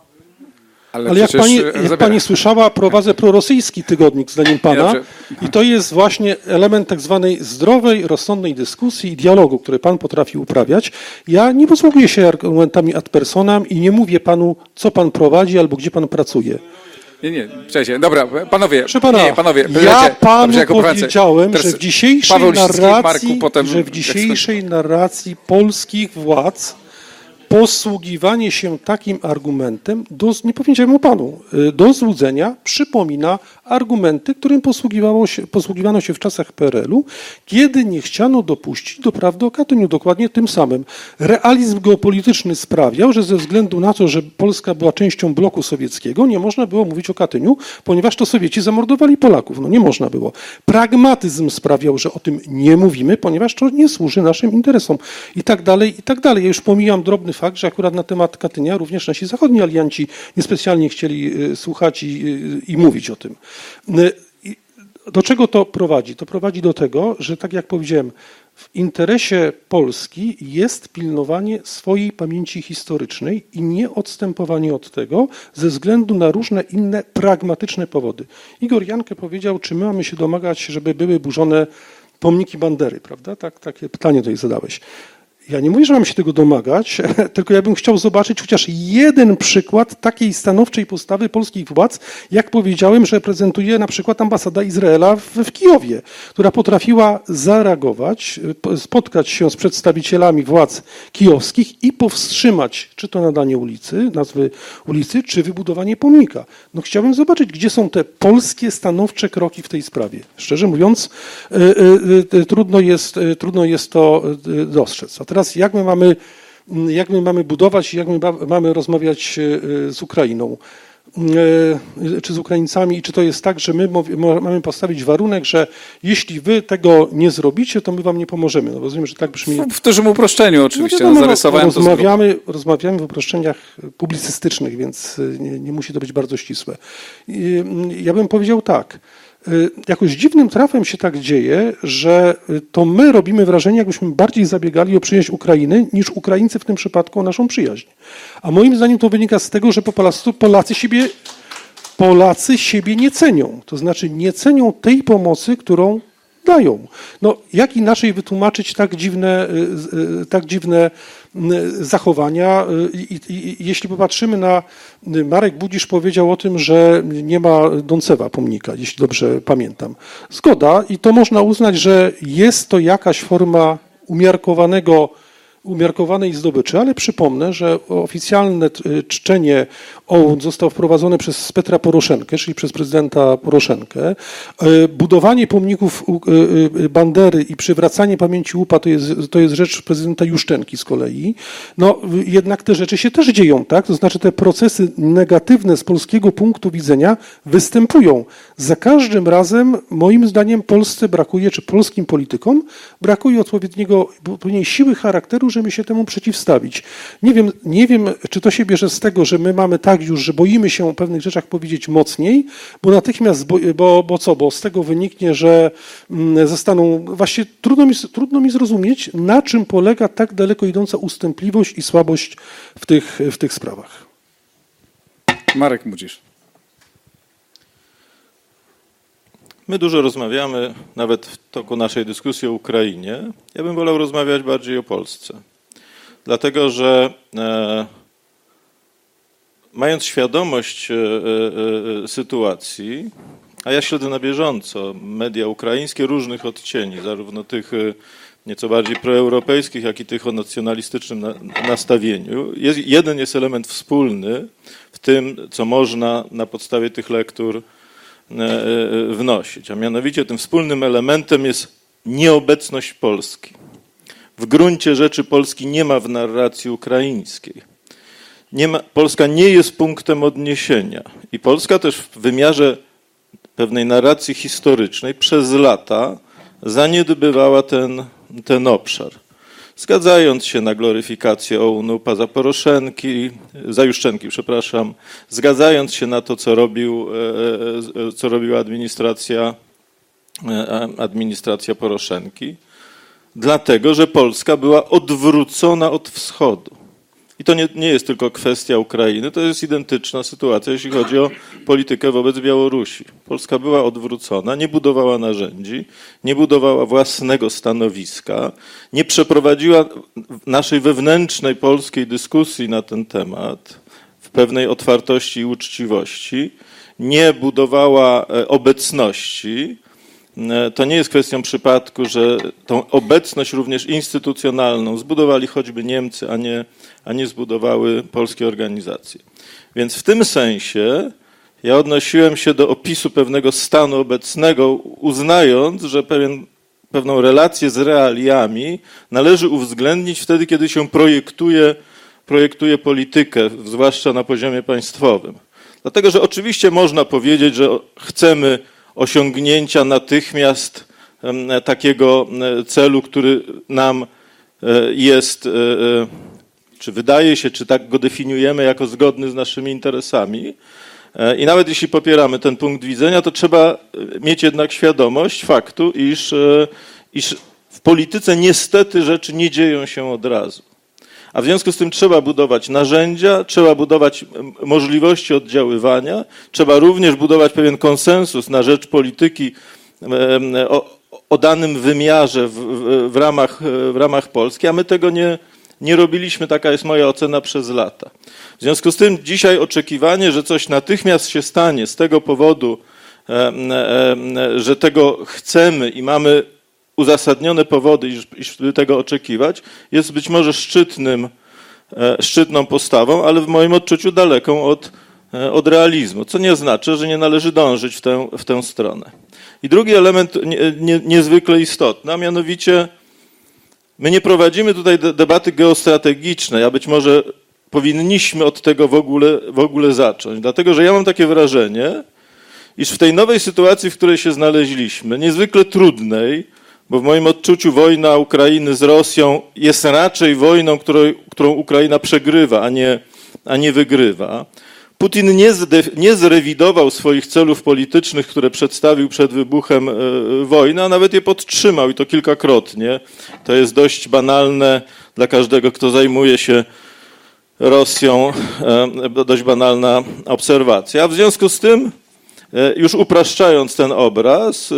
Ale jak przecież, pani, e, jak zabiera- pani słyszała, prowadzę prorosyjski tygodnik, zdaniem pana. Dobrze. I to jest właśnie element tak zwanej zdrowej, rozsądnej dyskusji i dialogu, który pan potrafi uprawiać. Ja nie posługuję się argumentami ad personam i nie mówię panu, co pan prowadzi albo gdzie pan pracuje. Nie, nie, przejdzie. Dobra, panowie, Proszę pana, nie, panowie. ja słuchajcie, panu dobrze, jako prowadzący. powiedziałem, Teraz że w dzisiejszej Paweł Lisicki, narracji, Marku, potem że w jak dzisiejszej narracji polskich władz posługiwanie się takim argumentem, do, nie powiedziałem o panu, y, do złudzenia przypomina argumenty, którym posługiwało się, posługiwano się w czasach P R L-u, kiedy nie chciano dopuścić do prawdy o Katyniu. Dokładnie tym samym. Realizm geopolityczny sprawiał, że ze względu na to, że Polska była częścią bloku sowieckiego, nie można było mówić o Katyniu, ponieważ to Sowieci zamordowali Polaków. No nie można było. Pragmatyzm sprawiał, że o tym nie mówimy, ponieważ to nie służy naszym interesom. I tak dalej, i tak dalej. Ja już pomijam drobny fakt, że akurat na temat Katynia również nasi zachodni alianci niespecjalnie chcieli y, słuchać i, y, i mówić o tym. Y, i do czego to prowadzi? To prowadzi do tego, że tak jak powiedziałem, w interesie Polski jest pilnowanie swojej pamięci historycznej i nie odstępowanie od tego ze względu na różne inne pragmatyczne powody. Igor Jankę powiedział, czy my mamy się domagać, żeby były burzone pomniki Bandery, prawda? Tak, takie pytanie tutaj zadałeś. Ja nie mówię, że mam się tego domagać, tylko ja bym chciał zobaczyć chociaż jeden przykład takiej stanowczej postawy polskich władz, jak powiedziałem, że reprezentuje na przykład ambasada Izraela w, w Kijowie, która potrafiła zareagować, spotkać się z przedstawicielami władz kijowskich i powstrzymać czy to nadanie ulicy, nazwy ulicy, czy wybudowanie pomnika. No chciałbym zobaczyć, gdzie są te polskie stanowcze kroki w tej sprawie. Szczerze mówiąc, y, y, y, trudno jest, y, trudno jest to y, dostrzec. A teraz jak my mamy, jak my mamy budować i jak my ba- mamy rozmawiać y, z Ukrainą, y, czy z Ukraińcami, i czy to jest tak, że my mow- mo- mamy postawić warunek, że jeśli wy tego nie zrobicie, to my wam nie pomożemy. No rozumiem, że tak brzmi. W, w dużym uproszczeniu oczywiście, no, wiadomo, zarysowałem to z rozmawiamy, rozmawiamy w uproszczeniach publicystycznych, więc nie, nie musi to być bardzo ścisłe. I, Ja bym powiedział tak. Jakoś dziwnym trafem się tak dzieje, że to my robimy wrażenie, jakbyśmy bardziej zabiegali o przyjaźń Ukrainy, niż Ukraińcy w tym przypadku o naszą przyjaźń. A moim zdaniem to wynika z tego, że po prostu Polacy siebie, Polacy siebie nie cenią. To znaczy nie cenią tej pomocy, którą dają. No, jak inaczej wytłumaczyć tak dziwne, tak dziwne zachowania? I, i, i, jeśli popatrzymy na... Marek Budzisz powiedział o tym, że nie ma Doncewa pomnika, jeśli dobrze pamiętam. Zgoda i to można uznać, że jest to jakaś forma umiarkowanego umiarkowanej zdobyczy, ale przypomnę, że oficjalne czczenie O U N zostało wprowadzone przez Petra Poroszenkę, czyli przez prezydenta Poroszenkę. Budowanie pomników Bandery i przywracanie pamięci łupa to jest, to jest rzecz prezydenta Juszczenki z kolei. No jednak te rzeczy się też dzieją, tak? To znaczy te procesy negatywne z polskiego punktu widzenia występują. Za każdym razem, moim zdaniem, Polsce brakuje, czy polskim politykom brakuje odpowiedniego, odpowiedniej siły charakteru, możemy się temu przeciwstawić. Nie wiem, nie wiem, czy to się bierze z tego, że my mamy tak już, że boimy się o pewnych rzeczach powiedzieć mocniej, bo natychmiast, bo, bo, bo co, bo z tego wyniknie, że zostaną, właśnie trudno mi, trudno mi zrozumieć, na czym polega tak daleko idąca ustępliwość i słabość w tych, w tych sprawach. Marek Mudzisz. My dużo rozmawiamy, nawet w toku naszej dyskusji o Ukrainie. Ja bym wolał rozmawiać bardziej o Polsce. Dlatego, że e, mając świadomość e, e, sytuacji, a ja śledzę na bieżąco media ukraińskie różnych odcieni, zarówno tych e, nieco bardziej proeuropejskich, jak i tych o nacjonalistycznym na, nastawieniu. Jest, jeden jest element wspólny w tym, co można na podstawie tych lektur wnosić, a mianowicie tym wspólnym elementem jest nieobecność Polski. W gruncie rzeczy Polski nie ma w narracji ukraińskiej. Nie ma, Polska nie jest punktem odniesienia i Polska też w wymiarze pewnej narracji historycznej przez lata zaniedbywała ten, ten obszar. Zgadzając się na gloryfikację O U N U-pa za Poroszenki, za Juszczenki, przepraszam, zgadzając się na to, co robił, co robiła administracja, administracja Poroszenki, dlatego, że Polska była odwrócona od wschodu. I to nie, nie jest tylko kwestia Ukrainy, to jest identyczna sytuacja, jeśli chodzi o politykę wobec Białorusi. Polska była odwrócona, nie budowała narzędzi, nie budowała własnego stanowiska, nie przeprowadziła naszej wewnętrznej polskiej dyskusji na ten temat w pewnej otwartości i uczciwości, nie budowała obecności. To nie jest kwestią przypadku, że tą obecność również instytucjonalną zbudowali choćby Niemcy, a nie, a nie zbudowały polskie organizacje. Więc w tym sensie ja odnosiłem się do opisu pewnego stanu obecnego, uznając, że pewien, pewną relację z realiami należy uwzględnić wtedy, kiedy się projektuje, projektuje politykę, zwłaszcza na poziomie państwowym. Dlatego, że oczywiście można powiedzieć, że chcemy osiągnięcia natychmiast takiego celu, który nam jest, czy wydaje się, czy tak go definiujemy jako zgodny z naszymi interesami. I nawet jeśli popieramy ten punkt widzenia, to trzeba mieć jednak świadomość faktu, iż, iż w polityce niestety rzeczy nie dzieją się od razu. A w związku z tym trzeba budować narzędzia, trzeba budować możliwości oddziaływania, trzeba również budować pewien konsensus na rzecz polityki o, o danym wymiarze w, w, w, ramach, w ramach Polski, a my tego nie, nie robiliśmy, taka jest moja ocena, przez lata. W związku z tym dzisiaj oczekiwanie, że coś natychmiast się stanie z tego powodu, że tego chcemy i mamy uzasadnione powody, iż, iż tego oczekiwać, jest być może szczytnym, szczytną postawą, ale w moim odczuciu daleką od, od realizmu, co nie oznacza, że nie należy dążyć w tę, w tę stronę. I drugi element nie, nie, niezwykle istotny, a mianowicie my nie prowadzimy tutaj debaty geostrategicznej, a być może powinniśmy od tego w ogóle, w ogóle zacząć, dlatego że ja mam takie wrażenie, iż w tej nowej sytuacji, w której się znaleźliśmy, niezwykle trudnej, bo w moim odczuciu wojna Ukrainy z Rosją jest raczej wojną, którą, którą Ukraina przegrywa, a nie, a nie wygrywa. Putin nie, zde, nie zrewidował swoich celów politycznych, które przedstawił przed wybuchem wojny, a nawet je podtrzymał i to kilkakrotnie. To jest dość banalne dla każdego, kto zajmuje się Rosją, dość banalna obserwacja. A w związku z tym, już upraszczając ten obraz,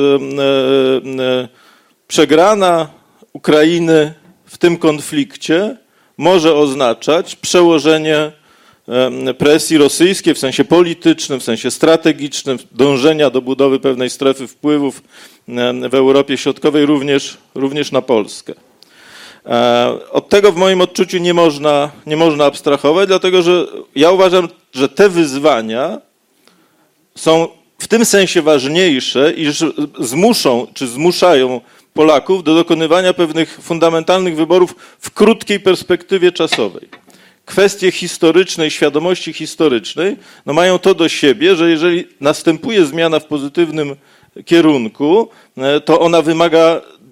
przegrana Ukrainy w tym konflikcie może oznaczać przełożenie presji rosyjskiej w sensie politycznym, w sensie strategicznym, dążenia do budowy pewnej strefy wpływów w Europie Środkowej również, również na Polskę. Od tego w moim odczuciu nie można, nie można abstrahować, dlatego że ja uważam, że te wyzwania są w tym sensie ważniejsze, iż zmuszą, czy zmuszają Polaków do dokonywania pewnych fundamentalnych wyborów w krótkiej perspektywie czasowej. Kwestie historycznej, świadomości historycznej no mają to do siebie, że jeżeli następuje zmiana w pozytywnym kierunku, to ona wymaga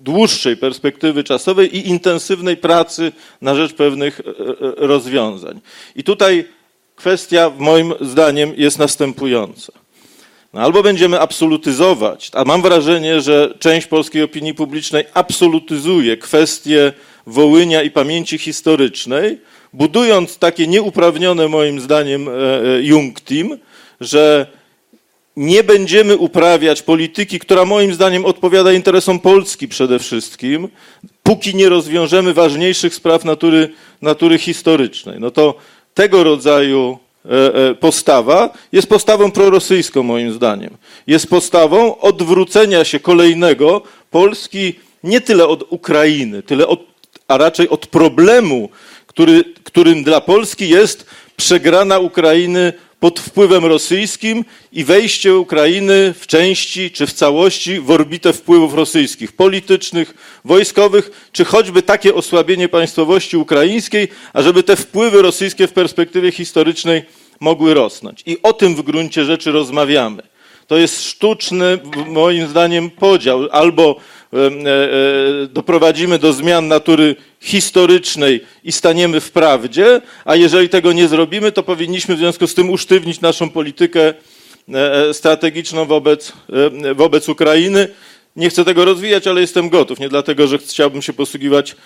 dłuższej perspektywy czasowej i intensywnej pracy na rzecz pewnych rozwiązań. I tutaj kwestia, moim zdaniem, jest następująca. No albo będziemy absolutyzować, a mam wrażenie, że część polskiej opinii publicznej absolutyzuje kwestię Wołynia i pamięci historycznej, budując takie nieuprawnione, moim zdaniem, Jungteam, że nie będziemy uprawiać polityki, która moim zdaniem odpowiada interesom Polski przede wszystkim, póki nie rozwiążemy ważniejszych spraw natury, natury historycznej. No to tego rodzaju postawa jest postawą prorosyjską, moim zdaniem. Jest postawą odwrócenia się kolejnego Polski nie tyle od Ukrainy, tyle od, a raczej od problemu, który, którym dla Polski jest przegrana Ukrainy pod wpływem rosyjskim i wejście Ukrainy w części czy w całości w orbitę wpływów rosyjskich, politycznych, wojskowych, czy choćby takie osłabienie państwowości ukraińskiej, ażeby te wpływy rosyjskie w perspektywie historycznej mogły rosnąć. I o tym w gruncie rzeczy rozmawiamy. To jest sztuczny, moim zdaniem, podział. Albo doprowadzimy do zmian natury historycznej i staniemy w prawdzie, a jeżeli tego nie zrobimy, to powinniśmy w związku z tym usztywnić naszą politykę strategiczną wobec, wobec Ukrainy. Nie chcę tego rozwijać, ale jestem gotów. Nie dlatego, że chciałbym się posługiwać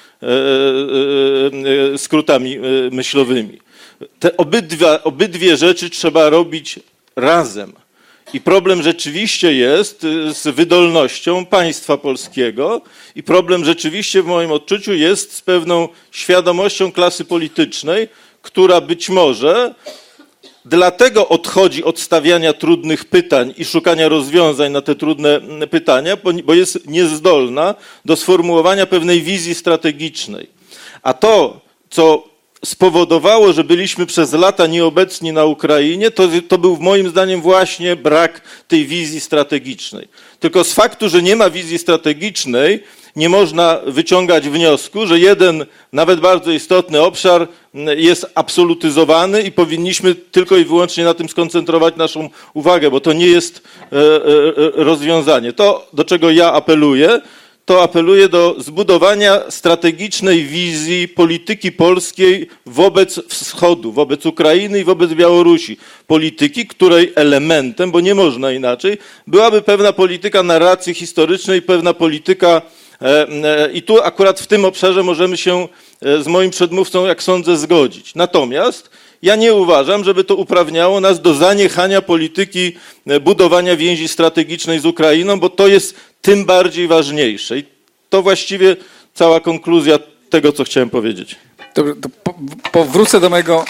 skrótami myślowymi. Te obydwie, obydwie rzeczy trzeba robić razem. I problem rzeczywiście jest z wydolnością państwa polskiego i problem rzeczywiście w moim odczuciu jest z pewną świadomością klasy politycznej, która być może dlatego odchodzi od stawiania trudnych pytań i szukania rozwiązań na te trudne pytania, bo jest niezdolna do sformułowania pewnej wizji strategicznej. A to, co spowodowało, że byliśmy przez lata nieobecni na Ukrainie, to, to był moim zdaniem właśnie brak tej wizji strategicznej. Tylko z faktu, że nie ma wizji strategicznej, nie można wyciągać wniosku, że jeden, nawet bardzo istotny obszar jest absolutyzowany i powinniśmy tylko i wyłącznie na tym skoncentrować naszą uwagę, bo to nie jest rozwiązanie. To, do czego ja apeluję, to apeluję do zbudowania strategicznej wizji polityki polskiej wobec Wschodu, wobec Ukrainy i wobec Białorusi. Polityki, której elementem, bo nie można inaczej, byłaby pewna polityka narracji historycznej, pewna polityka i tu akurat w tym obszarze możemy się z moim przedmówcą, jak sądzę, zgodzić. Natomiast ja nie uważam, żeby to uprawniało nas do zaniechania polityki budowania więzi strategicznej z Ukrainą, bo to jest tym bardziej ważniejsze. I to właściwie cała konkluzja tego, co chciałem powiedzieć. Dobrze, to po, powrócę do mojego...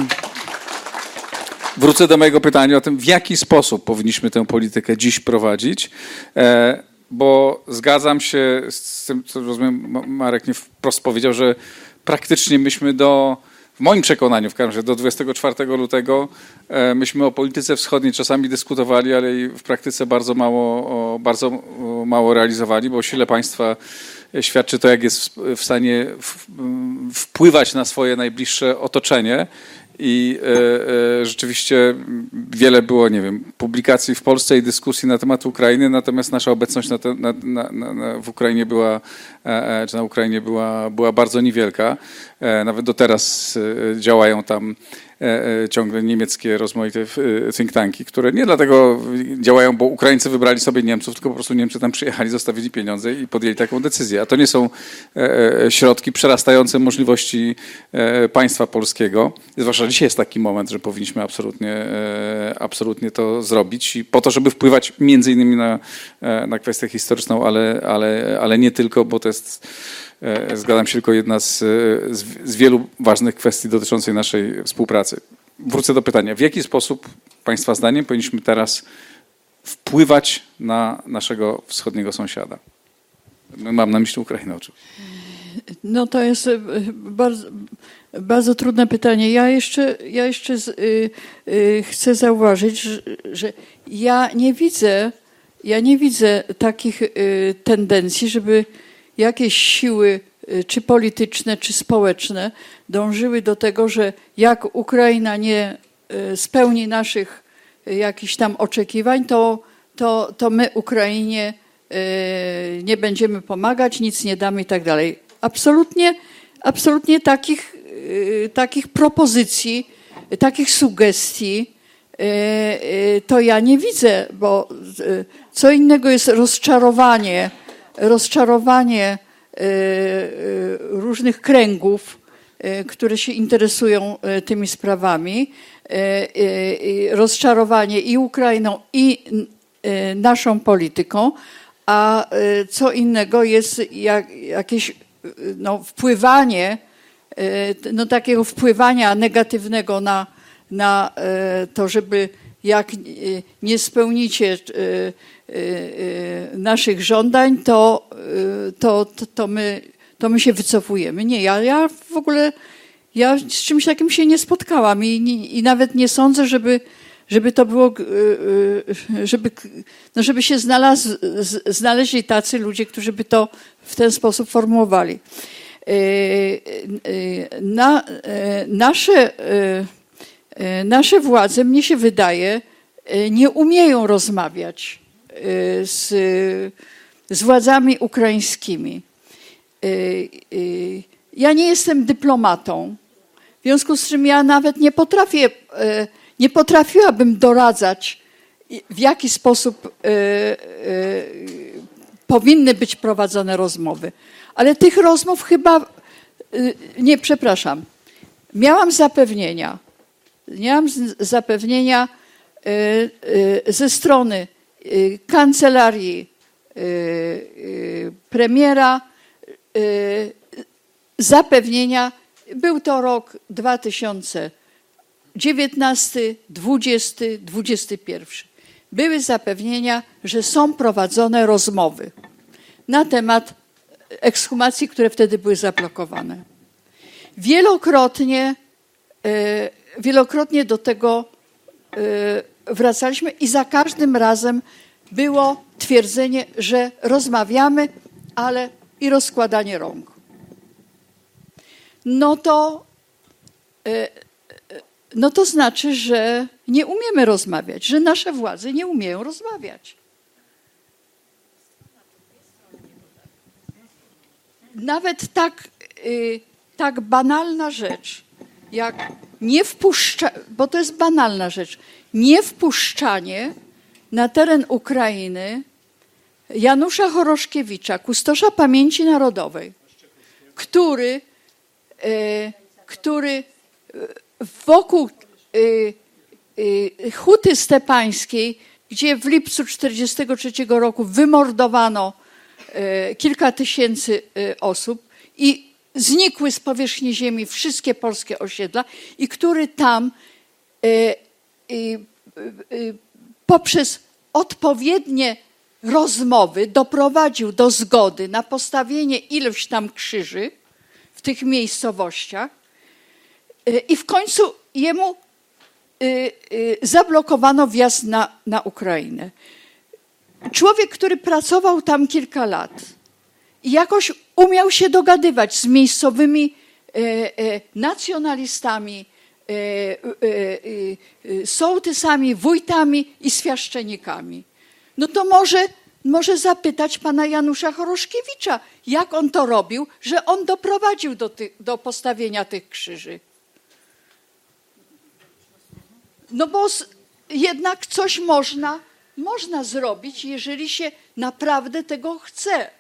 Wrócę do mojego pytania o tym, w jaki sposób powinniśmy tę politykę dziś prowadzić, e, bo zgadzam się z tym, co rozumiem, Marek nie wprost powiedział, że praktycznie myśmy do, w moim przekonaniu w każdym razie, do dwudziestego czwartego lutego e, myśmy o polityce wschodniej czasami dyskutowali, ale i w praktyce bardzo mało, o, bardzo mało realizowali, bo o sile państwa świadczy to, jak jest w, w stanie w, wpływać na swoje najbliższe otoczenie. I e, e, rzeczywiście wiele było, nie wiem, publikacji w Polsce i dyskusji na temat Ukrainy, natomiast nasza obecność na te, na, na, na, w Ukrainie była, e, czy na Ukrainie była, była bardzo niewielka. E, nawet do teraz e, działają tam e, ciągle niemieckie rozmaite think tanki, które nie dlatego działają, bo Ukraińcy wybrali sobie Niemców, tylko po prostu Niemcy tam przyjechali, zostawili pieniądze i podjęli taką decyzję. A to nie są e, e, środki przerastające możliwości e, państwa polskiego. Zwłaszcza dzisiaj jest taki moment, że powinniśmy absolutnie, e, absolutnie to zrobić i po to, żeby wpływać między innymi na, e, na kwestię historyczną, ale, ale, ale nie tylko, bo to jest, e, zgadzam się, tylko jedna z, z, z wielu ważnych kwestii dotyczących naszej współpracy. Wrócę do pytania. W jaki sposób Państwa zdaniem powinniśmy teraz wpływać na naszego wschodniego sąsiada? Mam na myśli Ukrainę oczywiście. No to jest bardzo, bardzo trudne pytanie. Ja jeszcze, ja jeszcze z, y, y, chcę zauważyć, że, że ja nie widzę, ja nie widzę takich y, tendencji, żeby jakieś siły y, czy polityczne, czy społeczne dążyły do tego, że jak Ukraina nie y, spełni naszych y, jakichś tam oczekiwań, to, to, to my Ukrainie nie będziemy pomagać, nic nie damy i tak dalej. Absolutnie, absolutnie takich, takich propozycji, takich sugestii to ja nie widzę, bo co innego jest rozczarowanie, rozczarowanie różnych kręgów, które się interesują tymi sprawami, rozczarowanie i Ukrainą, i naszą polityką, a co innego jest jak, jakieś no, wpływanie, no, takiego wpływania negatywnego na, na to, żeby jak nie spełnicie naszych żądań, to, to, to, to, my, to my się wycofujemy. Nie, ja, ja w ogóle ja z czymś takim się nie spotkałam i, i nawet nie sądzę, żeby, żeby to było, żeby, no żeby się znalazł, znaleźli tacy ludzie, którzy by to w ten sposób formułowali. Na, nasze, nasze władze, mnie się wydaje, nie umieją rozmawiać z, z władzami ukraińskimi. Ja nie jestem dyplomatą, w związku z czym ja nawet nie potrafię, nie potrafiłabym doradzać, w jaki sposób powinny być prowadzone rozmowy. Ale tych rozmów chyba, nie, przepraszam, miałam zapewnienia, miałam zapewnienia ze strony kancelarii premiera, zapewnienia, był to rok dwa tysiące dziewiętnasty, dwudziesty, dwudziesty pierwszy. Były zapewnienia, że są prowadzone rozmowy na temat ekshumacji, które wtedy były zablokowane. Wielokrotnie, wielokrotnie do tego wracaliśmy i za każdym razem było twierdzenie, że rozmawiamy, ale i rozkładanie rąk. No to, no to znaczy, że nie umiemy rozmawiać, że nasze władze nie umieją rozmawiać. Nawet tak, tak banalna rzecz, jak nie wpuszcza, bo to jest banalna rzecz, nie wpuszczanie na teren Ukrainy Janusza Choroszkiewicza, kustosza pamięci narodowej, który, który wokół Huty Stepańskiej, gdzie w lipcu tysiąc dziewięćset czterdziestego trzeciego roku wymordowano kilka tysięcy osób i znikły z powierzchni ziemi wszystkie polskie osiedla i który tam poprzez odpowiednie rozmowy doprowadził do zgody na postawienie iluś tam krzyży w tych miejscowościach i w końcu jemu zablokowano wjazd na, na Ukrainę. Człowiek, który pracował tam kilka lat i jakoś umiał się dogadywać z miejscowymi nacjonalistami, sołtysami, wójtami i świaszczenikami. No to może, może zapytać pana Janusza Choroszkiewicza, jak on to robił, że on doprowadził do, ty, do postawienia tych krzyży. No bo z, jednak coś można, można zrobić, jeżeli się naprawdę tego chce.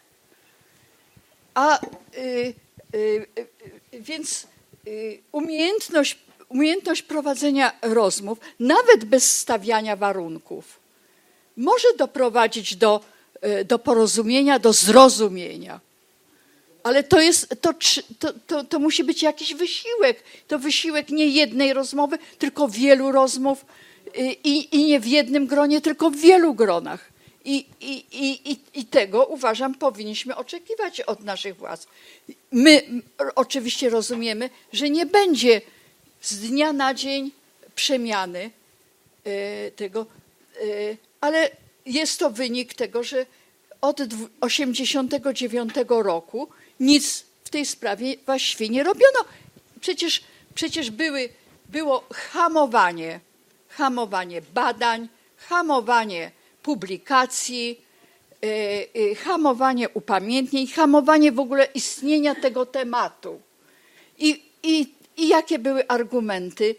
A y, y, y, więc y, umiejętność, umiejętność prowadzenia rozmów, nawet bez stawiania warunków, może doprowadzić do, do porozumienia, do zrozumienia. Ale to, jest, to, to, to, to musi być jakiś wysiłek. To wysiłek nie jednej rozmowy, tylko wielu rozmów i, i nie w jednym gronie, tylko w wielu gronach. I, i, i, i tego, uważam, powinniśmy oczekiwać od naszych władz. My oczywiście rozumiemy, że nie będzie z dnia na dzień przemiany tego, ale jest to wynik tego, że od tysiąc dziewięćset osiemdziesiątego dziewiątego roku nic w tej sprawie właściwie nie robiono. Przecież, przecież były, było hamowanie, hamowanie badań, hamowanie publikacji, hamowanie upamiętnień, hamowanie w ogóle istnienia tego tematu. I, i, i jakie były argumenty?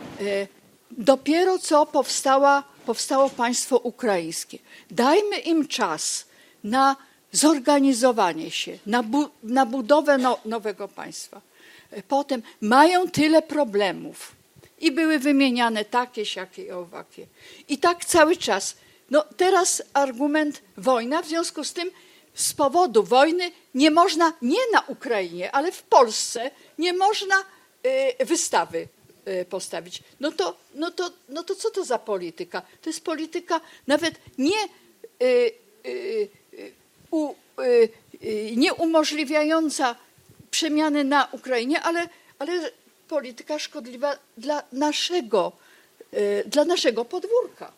Dopiero co powstała, powstało państwo ukraińskie. Dajmy im czas na zorganizowanie się, na, bu, na budowę no, nowego państwa. Potem mają tyle problemów i były wymieniane takie, siakie i owakie. I tak cały czas. No teraz argument wojna, w związku z tym z powodu wojny nie można, nie na Ukrainie, ale w Polsce nie można y, wystawy y, postawić. No to, no, to, no to co to za polityka? To jest polityka nawet nie, y, y, u, y, y, nie umożliwiająca przemiany na Ukrainie, ale, ale polityka szkodliwa dla naszego, y, dla naszego podwórka.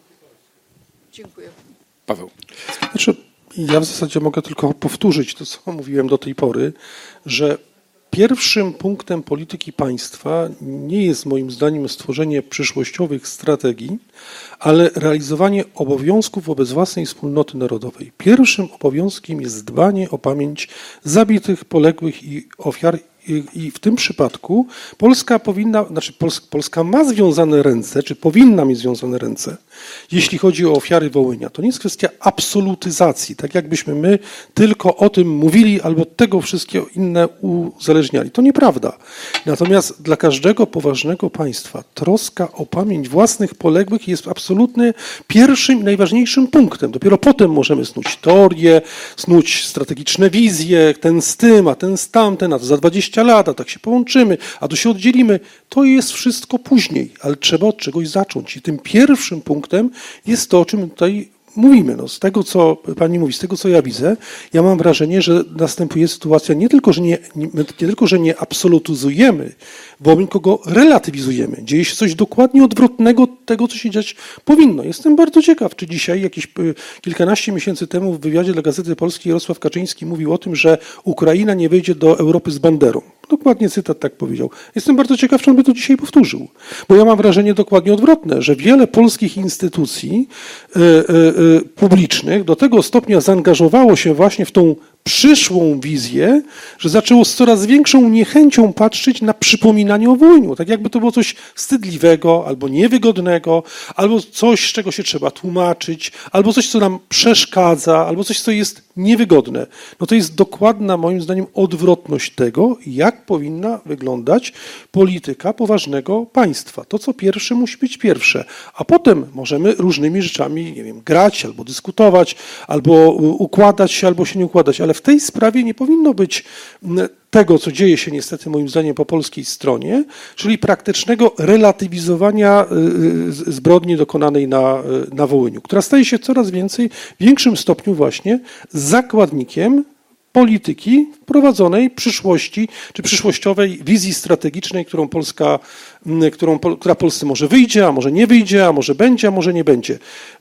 Dziękuję. Paweł. Znaczy, ja w zasadzie mogę tylko powtórzyć to, co mówiłem do tej pory, że pierwszym punktem polityki państwa nie jest moim zdaniem stworzenie przyszłościowych strategii, ale realizowanie obowiązków wobec własnej wspólnoty narodowej. Pierwszym obowiązkiem jest dbanie o pamięć zabitych, poległych i ofiar. I w tym przypadku Polska powinna, znaczy Polska ma związane ręce, czy powinna mieć związane ręce, jeśli chodzi o ofiary Wołynia. To nie jest kwestia absolutyzacji, tak jakbyśmy my tylko o tym mówili albo tego wszystkiego inne uzależniali. To nieprawda. Natomiast dla każdego poważnego państwa troska o pamięć własnych poległych jest absolutnie pierwszym i najważniejszym punktem. Dopiero potem możemy snuć teorie, snuć strategiczne wizje, ten z tym, a ten z tamten, a to za dwadzieścia lat, a tak się połączymy, a tu się oddzielimy. To jest wszystko później, ale trzeba od czegoś zacząć. I tym pierwszym punktem jest to, o czym tutaj mówimy. No, z tego, co pani mówi, z tego, co ja widzę, ja mam wrażenie, że następuje sytuacja nie tylko, że nie, nie, nie, tylko, że nie absolutyzujemy, bo my go relatywizujemy. Dzieje się coś dokładnie odwrotnego od tego, co się dziać powinno. Jestem bardzo ciekaw, czy dzisiaj, jakieś kilkanaście miesięcy temu w wywiadzie dla Gazety Polskiej Jarosław Kaczyński mówił o tym, że Ukraina nie wejdzie do Europy z banderą. Dokładnie cytat tak powiedział. Jestem bardzo ciekaw, czy on by to dzisiaj powtórzył. Bo ja mam wrażenie dokładnie odwrotne, że wiele polskich instytucji y, y, y, publicznych do tego stopnia zaangażowało się właśnie w tą przyszłą wizję, że zaczęło z coraz większą niechęcią patrzeć na przypominanie o Wołyniu. Tak jakby to było coś wstydliwego, albo niewygodnego, albo coś, z czego się trzeba tłumaczyć, albo coś, co nam przeszkadza, albo coś, co jest niewygodne. No to jest dokładna, moim zdaniem, odwrotność tego, jak powinna wyglądać polityka poważnego państwa. To, co pierwsze, musi być pierwsze, a potem możemy różnymi rzeczami, nie wiem, grać, albo dyskutować, albo układać się, albo się nie układać, ale w tej sprawie nie powinno być tego, co dzieje się niestety moim zdaniem po polskiej stronie, czyli praktycznego relatywizowania zbrodni dokonanej na, na Wołyniu, która staje się coraz więcej, w większym stopniu właśnie zakładnikiem polityki prowadzonej przyszłości, czy przyszłościowej wizji strategicznej, którą Polska, którą, która Polsce może wyjdzie, a może nie wyjdzie, a może będzie, a może nie będzie.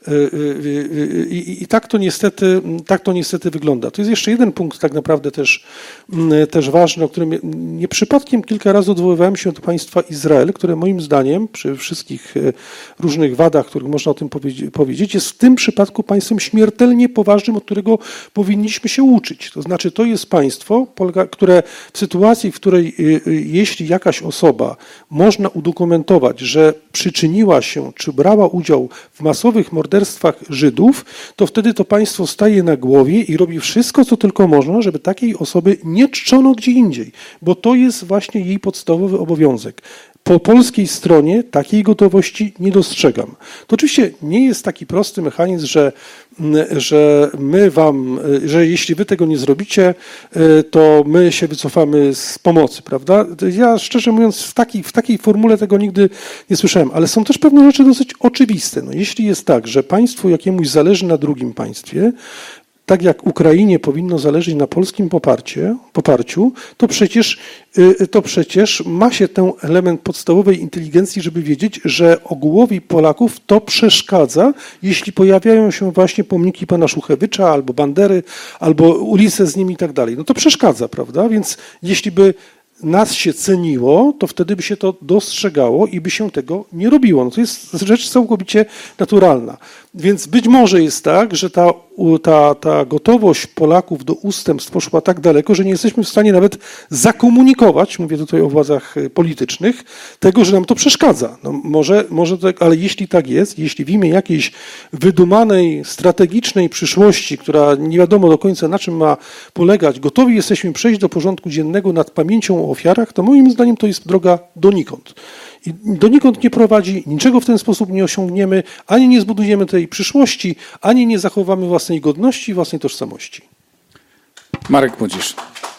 I, i, i tak to niestety, tak to niestety wygląda. To jest jeszcze jeden punkt tak naprawdę też, też ważny, o którym nie przypadkiem kilka razy odwoływałem się do państwa Izrael, które moim zdaniem, przy wszystkich różnych wadach, których można o tym powiedzieć, jest w tym przypadku państwem śmiertelnie poważnym, od którego powinniśmy się uczyć. To znaczy, to jest państwo, które w sytuacji, w której jeśli jakaś osoba można udokumentować, że przyczyniła się, czy brała udział w masowych morderstwach Żydów, to wtedy to państwo staje na głowie i robi wszystko, co tylko można, żeby takiej osoby nie czczono gdzie indziej, bo to jest właśnie jej podstawowy obowiązek. Po polskiej stronie takiej gotowości nie dostrzegam. To oczywiście nie jest taki prosty mechanizm, że, że my wam, że jeśli wy tego nie zrobicie, to my się wycofamy z pomocy, prawda? Ja szczerze mówiąc w takiej, w takiej formule tego nigdy nie słyszałem, ale są też pewne rzeczy dosyć oczywiste. No, jeśli jest tak, że państwu jakiemuś zależy na drugim państwie, tak jak Ukrainie powinno zależeć na polskim poparcie, poparciu, to przecież, to przecież ma się ten element podstawowej inteligencji, żeby wiedzieć, że ogółowi Polaków to przeszkadza, jeśli pojawiają się właśnie pomniki pana Szuchewycza, albo Bandery, albo ulice z nimi i tak dalej. No to przeszkadza, prawda? Więc jeśli by nas się ceniło, to wtedy by się to dostrzegało i by się tego nie robiło. No to jest rzecz całkowicie naturalna. Więc być może jest tak, że ta, ta, ta gotowość Polaków do ustępstw poszła tak daleko, że nie jesteśmy w stanie nawet zakomunikować, mówię tutaj o władzach politycznych, tego, że nam to przeszkadza. No może, może tak, ale jeśli tak jest, jeśli w imię jakiejś wydumanej, strategicznej przyszłości, która nie wiadomo do końca na czym ma polegać, gotowi jesteśmy przejść do porządku dziennego nad pamięcią o ofiarach, to moim zdaniem to jest droga donikąd. I donikąd nie prowadzi, niczego w ten sposób nie osiągniemy, ani nie zbudujemy tej przyszłości, ani nie zachowamy własnej godności i własnej tożsamości. Marek Młodzież.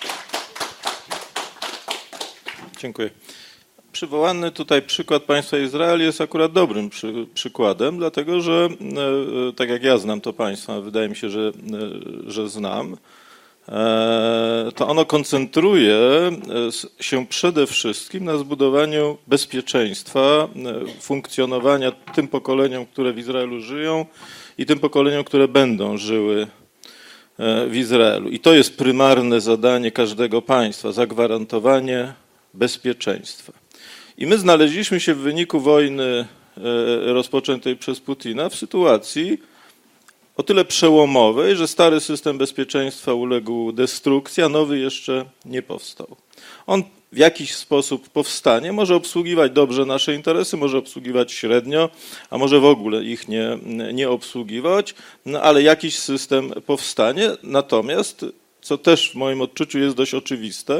Dziękuję. Przywołany tutaj przykład państwa Izrael jest akurat dobrym przy, przykładem, dlatego że e, tak jak ja znam to państwo, wydaje mi się, że, e, że znam, to ono koncentruje się przede wszystkim na zbudowaniu bezpieczeństwa, funkcjonowania tym pokoleniom, które w Izraelu żyją i tym pokoleniom, które będą żyły w Izraelu. I to jest prymarne zadanie każdego państwa, zagwarantowanie bezpieczeństwa. I my znaleźliśmy się w wyniku wojny rozpoczętej przez Putina w sytuacji o tyle przełomowej, że stary system bezpieczeństwa uległ destrukcji, a nowy jeszcze nie powstał. On w jakiś sposób powstanie, może obsługiwać dobrze nasze interesy, może obsługiwać średnio, a może w ogóle ich nie, nie obsługiwać, no ale jakiś system powstanie. Natomiast, co też w moim odczuciu jest dość oczywiste,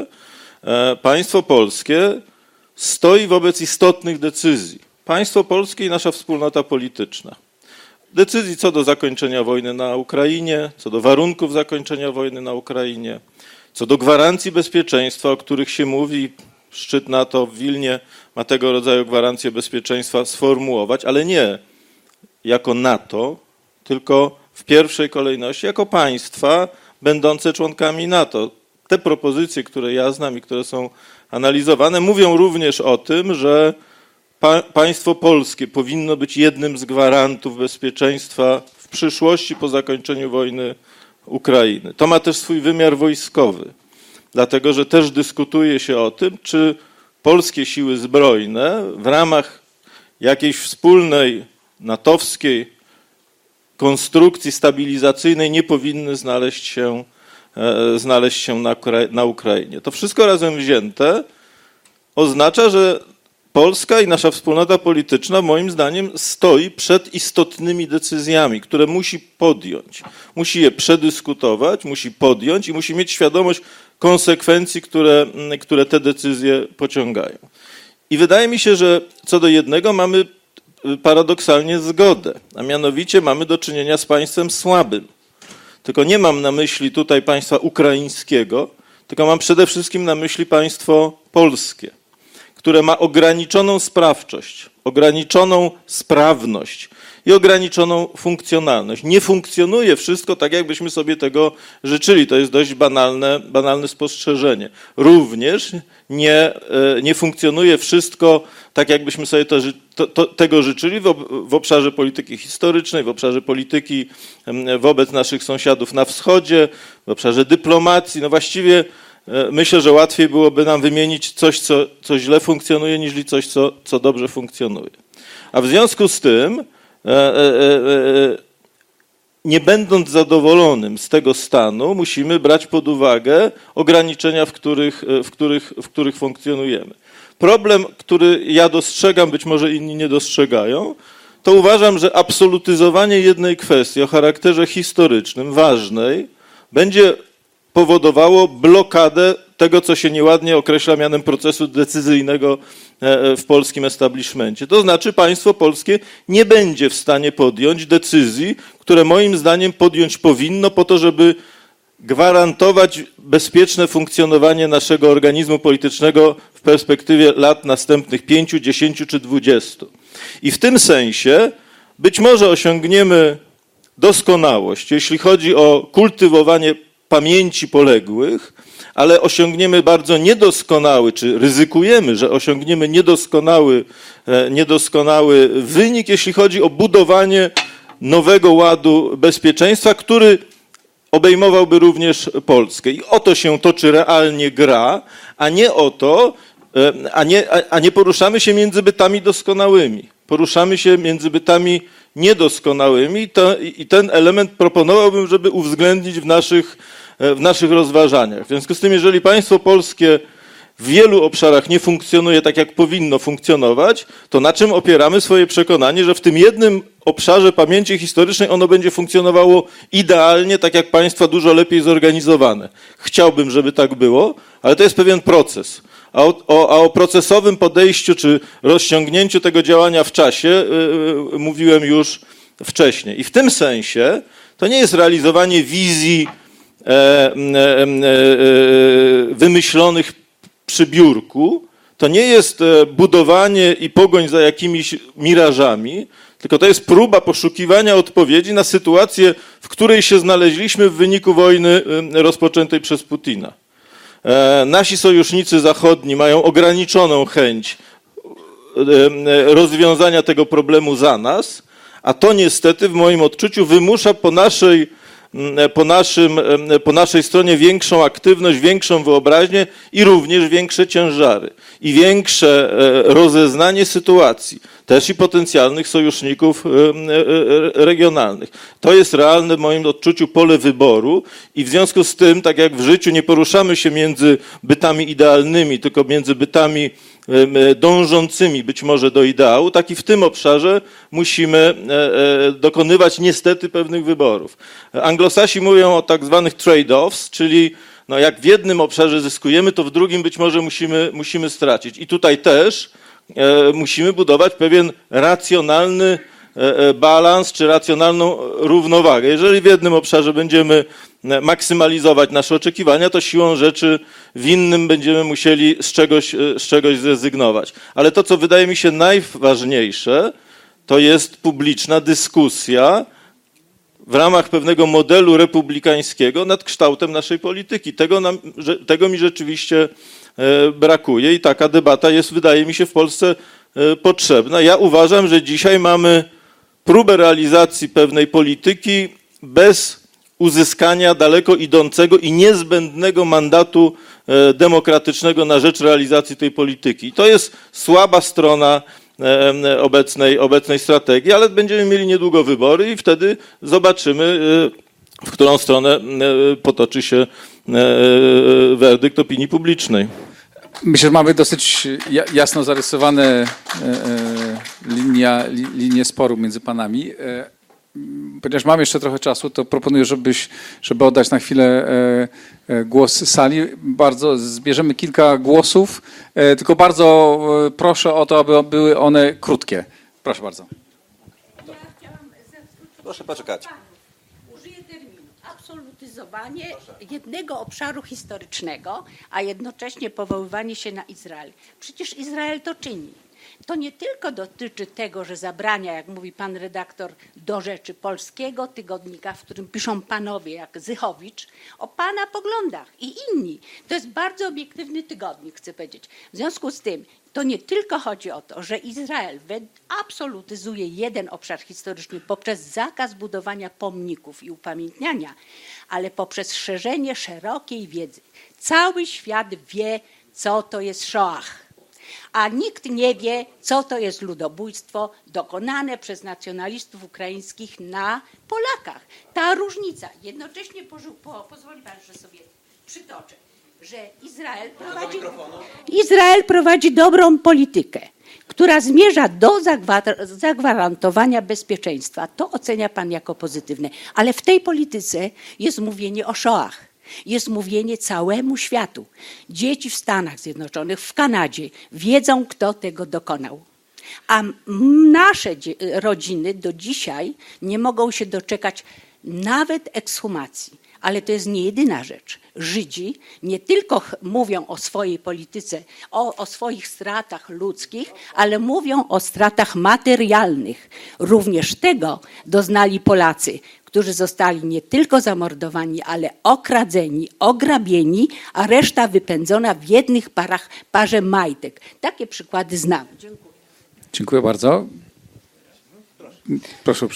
państwo polskie stoi wobec istotnych decyzji. Państwo polskie i nasza wspólnota polityczna. Decyzji co do zakończenia wojny na Ukrainie, co do warunków zakończenia wojny na Ukrainie, co do gwarancji bezpieczeństwa, o których się mówi, szczyt NATO w Wilnie ma tego rodzaju gwarancje bezpieczeństwa sformułować, ale nie jako NATO, tylko w pierwszej kolejności jako państwa będące członkami NATO. Te propozycje, które ja znam i które są analizowane, mówią również o tym, że Pa, państwo polskie powinno być jednym z gwarantów bezpieczeństwa w przyszłości po zakończeniu wojny Ukrainy. To ma też swój wymiar wojskowy, dlatego że też dyskutuje się o tym, czy polskie siły zbrojne w ramach jakiejś wspólnej natowskiej konstrukcji stabilizacyjnej nie powinny znaleźć się, e, znaleźć się na, na Ukrainie. To wszystko razem wzięte oznacza, że Polska i nasza wspólnota polityczna, moim zdaniem, stoi przed istotnymi decyzjami, które musi podjąć. Musi je przedyskutować, musi podjąć i musi mieć świadomość konsekwencji, które, które te decyzje pociągają. I wydaje mi się, że co do jednego mamy paradoksalnie zgodę, a mianowicie mamy do czynienia z państwem słabym. Tylko nie mam na myśli tutaj państwa ukraińskiego, tylko mam przede wszystkim na myśli państwo polskie, które ma ograniczoną sprawczość, ograniczoną sprawność i ograniczoną funkcjonalność. Nie funkcjonuje wszystko tak, jakbyśmy sobie tego życzyli. To jest dość banalne, banalne spostrzeżenie. Również nie, nie funkcjonuje wszystko tak, jakbyśmy sobie to, to, to, tego życzyli w, w obszarze polityki historycznej, w obszarze polityki wobec naszych sąsiadów na wschodzie, w obszarze dyplomacji. No właściwie myślę, że łatwiej byłoby nam wymienić coś, co, co źle funkcjonuje, niż coś, co, co dobrze funkcjonuje. A w związku z tym, e, e, e, nie będąc zadowolonym z tego stanu, musimy brać pod uwagę ograniczenia, w których, w których, w których funkcjonujemy. Problem, który ja dostrzegam, być może inni nie dostrzegają, to uważam, że absolutyzowanie jednej kwestii o charakterze historycznym, ważnej, będzie powodowało blokadę tego, co się nieładnie określa mianem procesu decyzyjnego w polskim establishmencie. To znaczy państwo polskie nie będzie w stanie podjąć decyzji, które moim zdaniem podjąć powinno po to, żeby gwarantować bezpieczne funkcjonowanie naszego organizmu politycznego w perspektywie lat następnych pięciu, dziesięciu czy dwudziestu. I w tym sensie być może osiągniemy doskonałość, jeśli chodzi o kultywowanie pamięci poległych, ale osiągniemy bardzo niedoskonały, czy ryzykujemy, że osiągniemy niedoskonały, niedoskonały wynik, jeśli chodzi o budowanie nowego ładu bezpieczeństwa, który obejmowałby również Polskę. I o to się toczy realnie gra, a nie o to, a nie, a nie poruszamy się między bytami doskonałymi. Poruszamy się między bytami niedoskonałymi to, i ten element proponowałbym, żeby uwzględnić w naszych, w naszych rozważaniach. W związku z tym, jeżeli państwo polskie w wielu obszarach nie funkcjonuje tak, jak powinno funkcjonować, to na czym opieramy swoje przekonanie, że w tym jednym obszarze pamięci historycznej ono będzie funkcjonowało idealnie, tak jak państwa dużo lepiej zorganizowane. Chciałbym, żeby tak było, ale to jest pewien proces. A o, o, a o procesowym podejściu czy rozciągnięciu tego działania w czasie yy, yy, mówiłem już wcześniej. I w tym sensie to nie jest realizowanie wizji e, e, e, e, wymyślonych przy biurku, to nie jest budowanie i pogoń za jakimiś mirażami, tylko to jest próba poszukiwania odpowiedzi na sytuację, w której się znaleźliśmy w wyniku wojny rozpoczętej przez Putina. Nasi sojusznicy zachodni mają ograniczoną chęć rozwiązania tego problemu za nas, a to niestety w moim odczuciu wymusza po naszej Po, naszym, po naszej stronie większą aktywność, większą wyobraźnię i również większe ciężary i większe rozeznanie sytuacji, też i potencjalnych sojuszników regionalnych. To jest realne w moim odczuciu pole wyboru i w związku z tym, tak jak w życiu nie poruszamy się między bytami idealnymi, tylko między bytami dążącymi być może do ideału, tak i w tym obszarze musimy dokonywać niestety pewnych wyborów. Anglosasi mówią o tak zwanych trade-offs, czyli no jak w jednym obszarze zyskujemy, to w drugim być może musimy, musimy stracić. I tutaj też musimy budować pewien racjonalny balans czy racjonalną równowagę. Jeżeli w jednym obszarze będziemy maksymalizować nasze oczekiwania, to siłą rzeczy w innym będziemy musieli z czegoś, z czegoś zrezygnować. Ale to, co wydaje mi się najważniejsze, to jest publiczna dyskusja w ramach pewnego modelu republikańskiego nad kształtem naszej polityki. Tego, nam, tego mi rzeczywiście brakuje i taka debata jest, wydaje mi się, w Polsce potrzebna. Ja uważam, że dzisiaj mamy próbę realizacji pewnej polityki bez uzyskania daleko idącego i niezbędnego mandatu demokratycznego na rzecz realizacji tej polityki. I to jest słaba strona obecnej, obecnej strategii, ale będziemy mieli niedługo wybory i wtedy zobaczymy, w którą stronę potoczy się werdykt opinii publicznej. Myślę, że mamy dosyć jasno zarysowane linia, linie sporu między panami. Ponieważ mam jeszcze trochę czasu, to proponuję, żebyś, żeby oddać na chwilę głos sali. Bardzo zbierzemy kilka głosów, tylko bardzo proszę o to, aby były one krótkie. Proszę bardzo. Proszę poczekać. Użyję terminu absolutyzowanie jednego obszaru historycznego, a jednocześnie powoływanie się na Izrael. Przecież Izrael to czyni. To nie tylko dotyczy tego, że zabrania, jak mówi pan redaktor, do Rzeczy Polskiego, tygodnika, w którym piszą panowie jak Zychowicz, o pana poglądach i inni. To jest bardzo obiektywny tygodnik, chcę powiedzieć. W związku z tym to nie tylko chodzi o to, że Izrael absolutyzuje jeden obszar historyczny poprzez zakaz budowania pomników i upamiętniania, ale poprzez szerzenie szerokiej wiedzy. Cały świat wie, co to jest Shoah. A nikt nie wie, co to jest ludobójstwo dokonane przez nacjonalistów ukraińskich na Polakach. Ta różnica. Jednocześnie pożył, po, pozwoli pan, że sobie przytoczę, że Izrael prowadzi, Izrael prowadzi dobrą politykę, która zmierza do zagwarantowania bezpieczeństwa. To ocenia pan jako pozytywne. Ale w tej polityce jest mówienie o Shoah. Jest mówienie całemu światu. Dzieci w Stanach Zjednoczonych, w Kanadzie wiedzą, kto tego dokonał. A nasze rodziny do dzisiaj nie mogą się doczekać nawet ekshumacji. Ale to jest nie jedyna rzecz. Żydzi nie tylko mówią o swojej polityce, o, o swoich stratach ludzkich, ale mówią o stratach materialnych. Również tego doznali Polacy, którzy zostali nie tylko zamordowani, ale okradzeni, ograbieni, a reszta wypędzona w jednych parach, parze majtek. Takie przykłady znam. Dziękuję. Dziękuję bardzo. Proszę uprzejmie.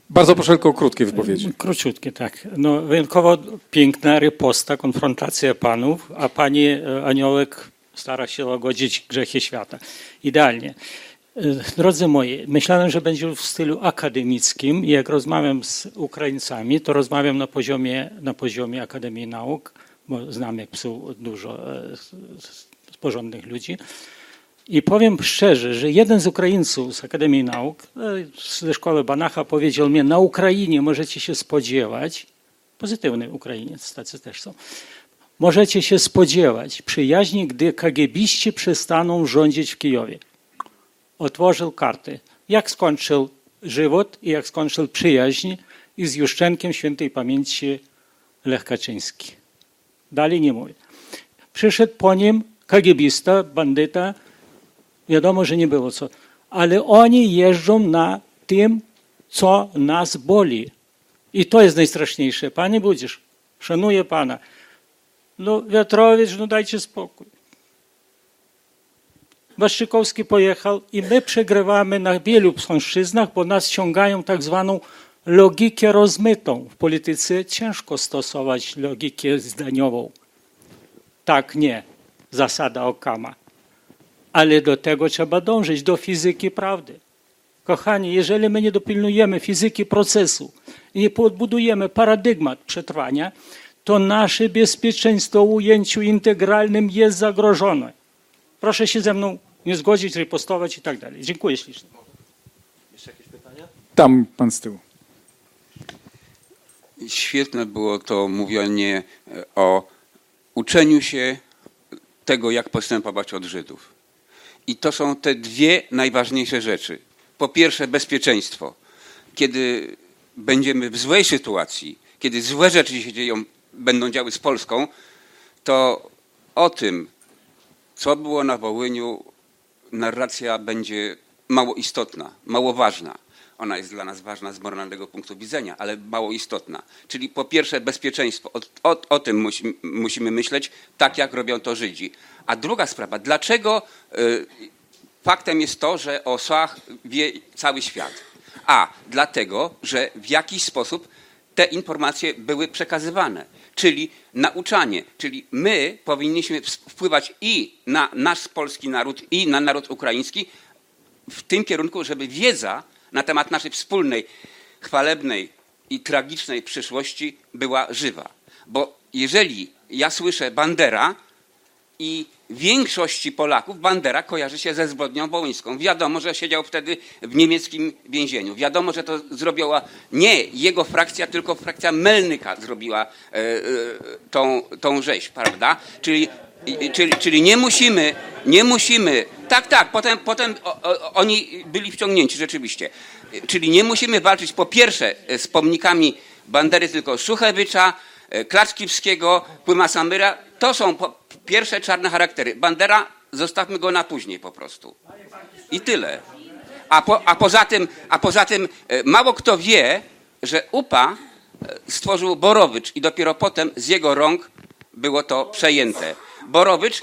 Bardzo proszę tylko o krótkie wypowiedzi. Króciutkie, tak. No, wyjątkowo piękna riposta, konfrontacja panów, a pani Aniołek stara się łagodzić grzechy świata. Idealnie. Drodzy moi, myślałem, że będzie w stylu akademickim i jak rozmawiam z Ukraińcami, to rozmawiam na poziomie, na poziomie Akademii Nauk, bo znam jak psu dużo z porządnych ludzi. I powiem szczerze, że jeden z Ukraińców z Akademii Nauk, ze szkoły Banacha, powiedział mi, na Ukrainie możecie się spodziewać, pozytywny Ukrainiec, tacy też są, możecie się spodziewać przyjaźni, gdy kagebiści przestaną rządzić w Kijowie. Otworzył karty, jak skończył żywot i jak skończył przyjaźń i z Juszczenkiem świętej pamięci Lech Kaczyński. Dalej nie mówię. Przyszedł po nim kagebista, bandyta, wiadomo, że nie było co, ale oni jeżdżą na tym, co nas boli. I to jest najstraszniejsze. Panie Budzisz, szanuję pana. No Wiatrowicz, no dajcie spokój. Waszczykowski pojechał i my przegrywamy na wielu płaszczyznach, bo nas ściągają tak zwaną logikę rozmytą. W polityce ciężko stosować logikę zdaniową. Tak, nie. Zasada Occama. Ale do tego trzeba dążyć, do fizyki prawdy. Kochani, jeżeli my nie dopilnujemy fizyki procesu i nie podbudujemy paradygmat przetrwania, to nasze bezpieczeństwo w ujęciu integralnym jest zagrożone. Proszę się ze mną nie zgodzić, ripostować i tak dalej. Dziękuję ślicznie. Jeszcze jakieś pytania? Tam pan z tyłu. Świetne było to mówienie o uczeniu się tego, jak postępować od Żydów. I to są te dwie najważniejsze rzeczy. Po pierwsze bezpieczeństwo. Kiedy będziemy w złej sytuacji, kiedy złe rzeczy się dzieją, będą działy z Polską, to o tym, co było na Wołyniu, narracja będzie mało istotna, mało ważna. Ona jest dla nas ważna z moralnego punktu widzenia, ale mało istotna. Czyli po pierwsze bezpieczeństwo. O, o, o tym musi, musimy myśleć, tak jak robią to Żydzi. A druga sprawa, dlaczego y, faktem jest to, że o Shoah wie cały świat? A dlatego, że w jakiś sposób te informacje były przekazywane. Czyli nauczanie, czyli my powinniśmy wpływać i na nasz polski naród, i na naród ukraiński w tym kierunku, żeby wiedza na temat naszej wspólnej, chwalebnej i tragicznej przyszłości była żywa. Bo jeżeli ja słyszę Bandera i większości Polaków Bandera kojarzy się ze zbrodnią wołyńską. Wiadomo, że siedział wtedy w niemieckim więzieniu. Wiadomo, że to zrobiła nie jego frakcja, tylko frakcja Melnyka zrobiła e, e, tą, tą rzeź, prawda? Czyli, czyli, czyli nie musimy, nie musimy, tak, tak, potem, potem o, o, oni byli wciągnięci rzeczywiście. Czyli nie musimy walczyć po pierwsze z pomnikami Bandery, tylko Szuchewicza, Klaczkiwskiego, Płyma-Samyra. To są po, pierwsze czarne charaktery. Bandera, zostawmy go na później po prostu. I tyle. A, po, a, poza tym, a poza tym mało kto wie, że U P A stworzył Borowicz i dopiero potem z jego rąk było to przejęte. Borowicz...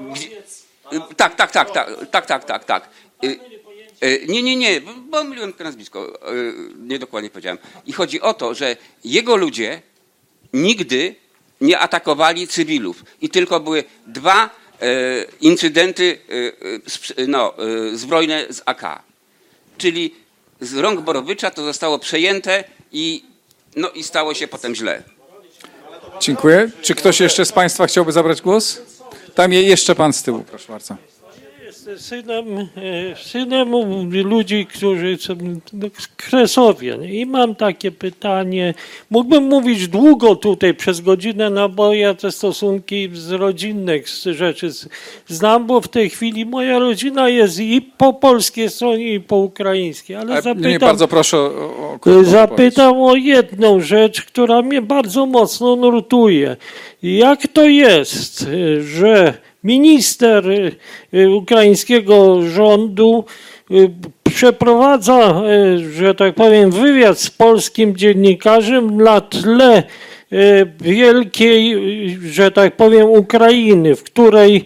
Tak, tak, tak, tak, tak, tak, tak, tak. Nie, nie, nie, bo myliłem to nazwisko, niedokładnie powiedziałem. I chodzi o to, że jego ludzie nigdy nie atakowali cywilów i tylko były dwa e, incydenty e, no, e, zbrojne z A K. Czyli z rąk Borowicza to zostało przejęte i, no, i stało się potem źle. Dziękuję. Czy ktoś jeszcze z państwa chciałby zabrać głos? Tam je jeszcze pan z tyłu, proszę bardzo. Jestem synem, synem ludzi, którzy są Kresowian. I mam takie pytanie. Mógłbym mówić długo tutaj przez godzinę, no bo ja te stosunki z rodzinnych rzeczy znam, bo w tej chwili moja rodzina jest i po polskiej stronie, i po ukraińskiej. Ale Ale zapytam, nie, bardzo proszę o, o zapytam o jedną rzecz, która mnie bardzo mocno nurtuje. Jak to jest, że minister ukraińskiego rządu przeprowadza, że tak powiem, wywiad z polskim dziennikarzem na tle wielkiej, że tak powiem, Ukrainy, w której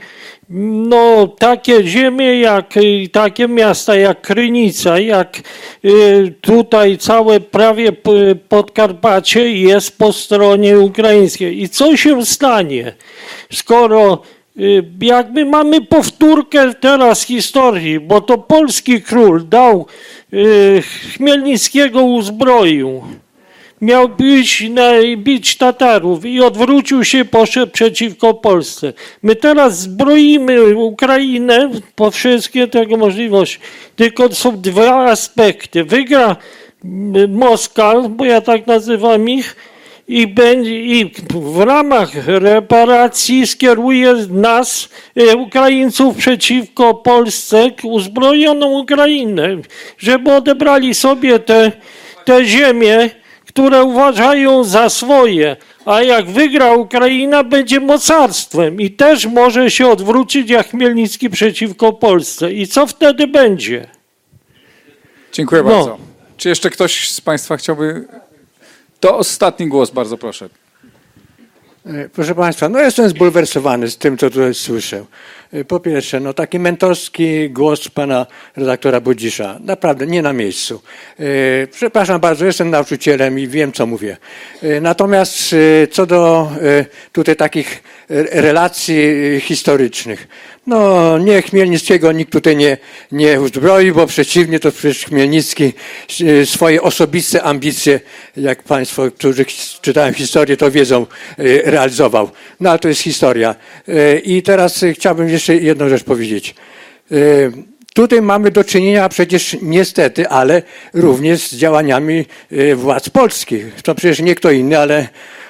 no, takie ziemie, jak takie miasta jak Krynica, jak tutaj całe prawie Podkarpacie jest po stronie ukraińskiej. I co się stanie, skoro jakby mamy powtórkę teraz historii, bo to polski król dał Chmielnickiego uzbroił. Miał bić, bić Tatarów i odwrócił się, poszedł przeciwko Polsce. My teraz zbroimy Ukrainę po wszystkie tego możliwości. Tylko są dwa aspekty. Wygra Moskal, bo ja tak nazywam ich, i, będzie, i w ramach reparacji skieruje nas, Ukraińców, przeciwko Polsce, uzbrojoną Ukrainę, żeby odebrali sobie te, te ziemie, które uważają za swoje, a jak wygra Ukraina, będzie mocarstwem i też może się odwrócić jak Chmielnicki przeciwko Polsce. I co wtedy będzie? Dziękuję No. bardzo. Czy jeszcze ktoś z Państwa chciałby... To ostatni głos, bardzo proszę. Proszę Państwa, no jestem zbulwersowany z tym, co tutaj słyszę. Po pierwsze, no taki mentorski głos pana redaktora Budzisza. Naprawdę nie na miejscu. Przepraszam bardzo, jestem nauczycielem i wiem, co mówię. Natomiast co do tutaj takich relacji historycznych. No nie, Chmielnickiego nikt tutaj nie, nie uzbroi, bo przeciwnie, to przecież Chmielnicki swoje osobiste ambicje, jak Państwo, którzy czytają historię, to wiedzą, realizował. No ale to jest historia. I teraz chciałbym jeszcze jedną rzecz powiedzieć. Tutaj mamy do czynienia przecież niestety, ale również z działaniami władz polskich. To przecież nie kto inny, ale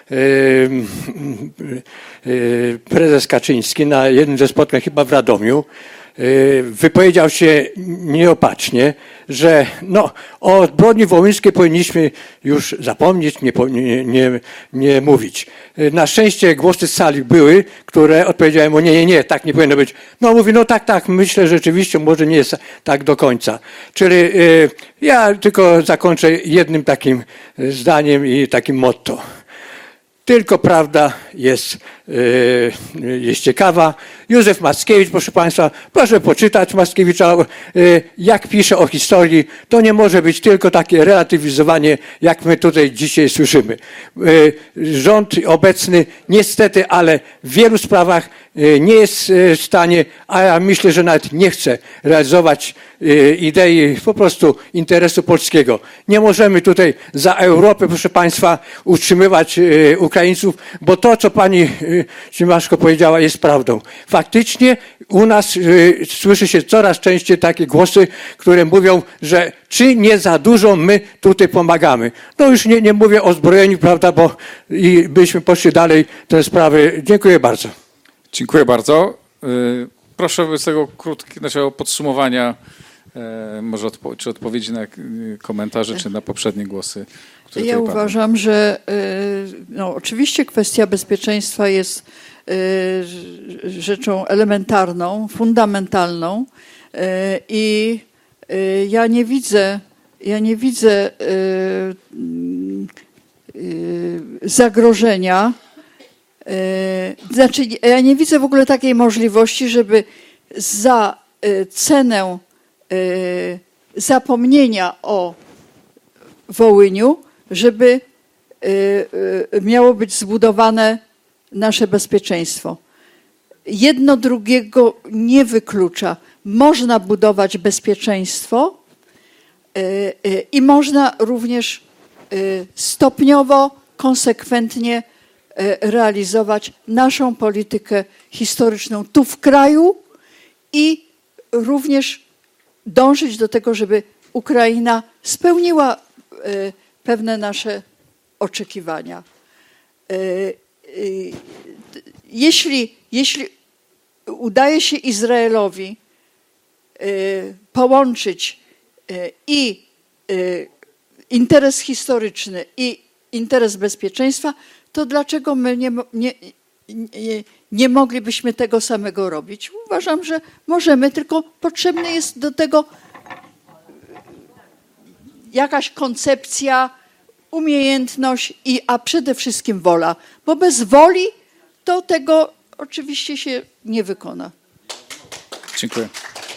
prezes Kaczyński na jednym ze spotkań chyba w Radomiu wypowiedział się nieopatrznie, że no, o zbrodni wołyńskiej powinniśmy już zapomnieć, nie, nie, nie, nie mówić. Na szczęście głosy z sali były, które odpowiedziały mu, nie, nie, nie, tak nie powinno być. No mówi, no tak, tak, myślę, że rzeczywiście może nie jest tak do końca. Czyli y, ja tylko zakończę jednym takim zdaniem i takim motto. Tylko prawda jest, yy, jest ciekawa. Józef Mackiewicz, proszę Państwa, proszę poczytać Mackiewicza, yy, jak pisze o historii. To nie może być tylko takie relatywizowanie, jak my tutaj dzisiaj słyszymy. Yy, rząd obecny niestety, ale w wielu sprawach yy, nie jest w stanie, a ja myślę, że nawet nie chce realizować yy, idei po prostu interesu polskiego. Nie możemy tutaj za Europę, proszę Państwa, utrzymywać yy, Ukraińców, bo to, co pani Szymaszko powiedziała, jest prawdą. Faktycznie u nas y, słyszy się coraz częściej takie głosy, które mówią, że czy nie za dużo my tutaj pomagamy. No już nie, nie mówię o zbrojeniu, prawda, bo i byśmy poszli dalej te sprawy. Dziękuję bardzo. Dziękuję bardzo. Y, proszę wobec tego krótkiego znaczy podsumowania, y, może odpo czy odpowiedzi na y, komentarze, czy na poprzednie głosy. Ja uważam, że no, oczywiście kwestia bezpieczeństwa jest rzeczą elementarną, fundamentalną i ja nie widzę, ja nie widzę zagrożenia, znaczy ja nie widzę w ogóle takiej możliwości, żeby za cenę zapomnienia o Wołyniu, żeby miało być zbudowane nasze bezpieczeństwo. Jedno drugiego nie wyklucza. Można budować bezpieczeństwo i można również stopniowo, konsekwentnie realizować naszą politykę historyczną tu w kraju i również dążyć do tego, żeby Ukraina spełniła pewne nasze oczekiwania. Jeśli, jeśli udaje się Izraelowi połączyć i interes historyczny i interes bezpieczeństwa, to dlaczego my nie, nie, nie, nie moglibyśmy tego samego robić? Uważam, że możemy, tylko potrzebny jest do tego jakaś koncepcja, umiejętność, i, a przede wszystkim wola. Bo bez woli to tego oczywiście się nie wykona. Dziękuję.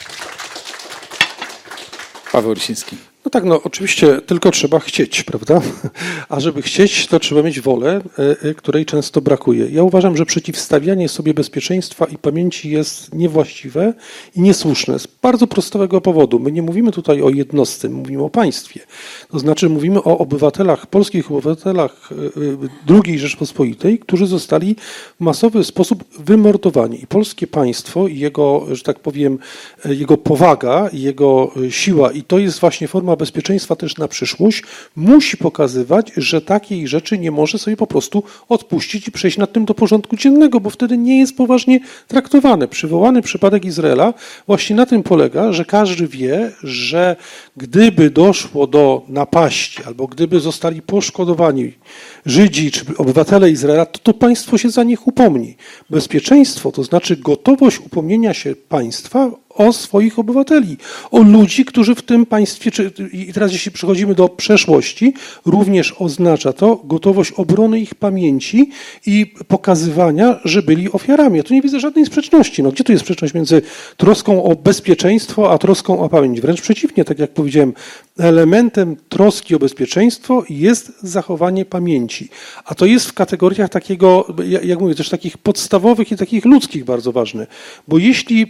Paweł Rysiński. No tak, no oczywiście tylko trzeba chcieć, prawda? A żeby chcieć, to trzeba mieć wolę, której często brakuje. Ja uważam, że przeciwstawianie sobie bezpieczeństwa i pamięci jest niewłaściwe i niesłuszne z bardzo prostego powodu. My nie mówimy tutaj o jednostce, mówimy o państwie. To znaczy mówimy o obywatelach, polskich obywatelach drugiej Rzeczpospolitej, którzy zostali w masowy sposób wymordowani. I polskie państwo i jego, że tak powiem, jego powaga, jego siła, i to jest właśnie forma bezpieczeństwa też na przyszłość, musi pokazywać, że takiej rzeczy nie może sobie po prostu odpuścić i przejść nad tym do porządku dziennego, bo wtedy nie jest poważnie traktowane. Przywołany przypadek Izraela właśnie na tym polega, że każdy wie, że gdyby doszło do napaści albo gdyby zostali poszkodowani Żydzi czy obywatele Izraela, to to państwo się za nich upomni. Bezpieczeństwo to znaczy gotowość upomnienia się państwa o swoich obywateli, o ludzi, którzy w tym państwie, czy, i teraz jeśli przechodzimy do przeszłości, również oznacza to gotowość obrony ich pamięci i pokazywania, że byli ofiarami. Ja tu nie widzę żadnej sprzeczności. No, gdzie tu jest sprzeczność między troską o bezpieczeństwo, a troską o pamięć? Wręcz przeciwnie, tak jak powiedziałem, elementem troski o bezpieczeństwo jest zachowanie pamięci. A to jest w kategoriach takiego, jak mówię, też takich podstawowych i takich ludzkich bardzo ważne. Bo jeśli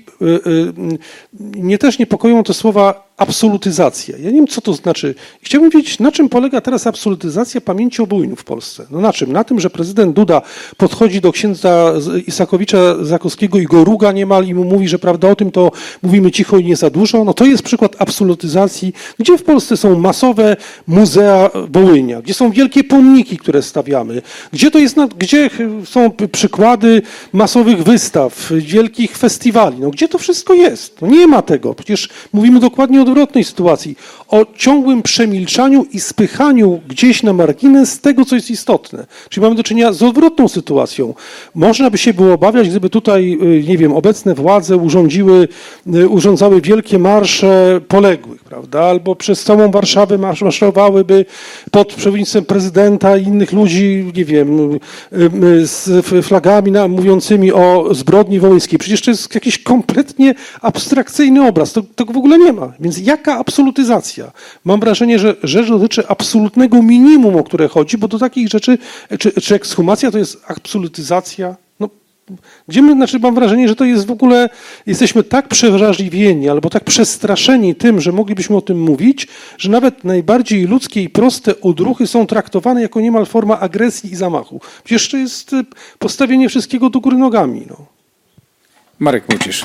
mnie też niepokoją te słowa absolutyzacja. Ja nie wiem, co to znaczy. Chciałbym wiedzieć, na czym polega teraz absolutyzacja pamięci o Wołyniu w Polsce. No na czym? Na tym, że prezydent Duda podchodzi do księdza Isakowicza Zakowskiego i go ruga niemal i mu mówi, że prawda, o tym to mówimy cicho i nie za dużo. No to jest przykład absolutyzacji. Gdzie w Polsce są masowe muzea Wołynia? Gdzie są wielkie pomniki, które stawiamy? Gdzie to jest, gdzie są przykłady masowych wystaw, wielkich festiwali? No gdzie to wszystko jest? No nie ma tego. Przecież mówimy dokładnie o odwrotnej sytuacji, o ciągłym przemilczaniu i spychaniu gdzieś na margines tego, co jest istotne. Czyli mamy do czynienia z odwrotną sytuacją. Można by się było obawiać, gdyby tutaj, nie wiem, obecne władze urządziły, urządzały wielkie marsze poległych, prawda? Albo przez całą Warszawę marszowałyby pod przewodnictwem prezydenta i innych ludzi, nie wiem, z flagami mówiącymi o zbrodni wołyńskiej. Przecież to jest jakiś kompletnie abstrakcyjny obraz. Tego w ogóle nie ma. Więc jaka absolutyzacja? Mam wrażenie, że rzecz dotyczy absolutnego minimum, o które chodzi, bo do takich rzeczy, czy, czy ekshumacja to jest absolutyzacja? No, gdzie my, znaczy mam wrażenie, że to jest w ogóle, jesteśmy tak przewrażliwieni albo tak przestraszeni tym, że moglibyśmy o tym mówić, że nawet najbardziej ludzkie i proste odruchy są traktowane jako niemal forma agresji i zamachu. Przecież to jest postawienie wszystkiego do góry nogami. No. Marek Mucisz.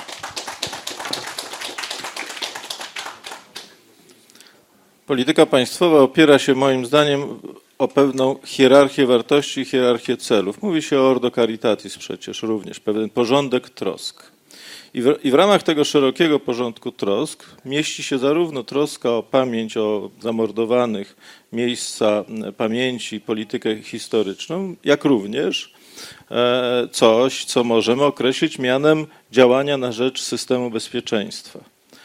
Polityka państwowa opiera się moim zdaniem o pewną hierarchię wartości i hierarchię celów. Mówi się o Ordo Caritatis przecież również, pewien porządek trosk. I w, I w ramach tego szerokiego porządku trosk mieści się zarówno troska o pamięć o zamordowanych, miejsca pamięci, politykę historyczną, jak również e, coś, co możemy określić mianem działania na rzecz systemu bezpieczeństwa.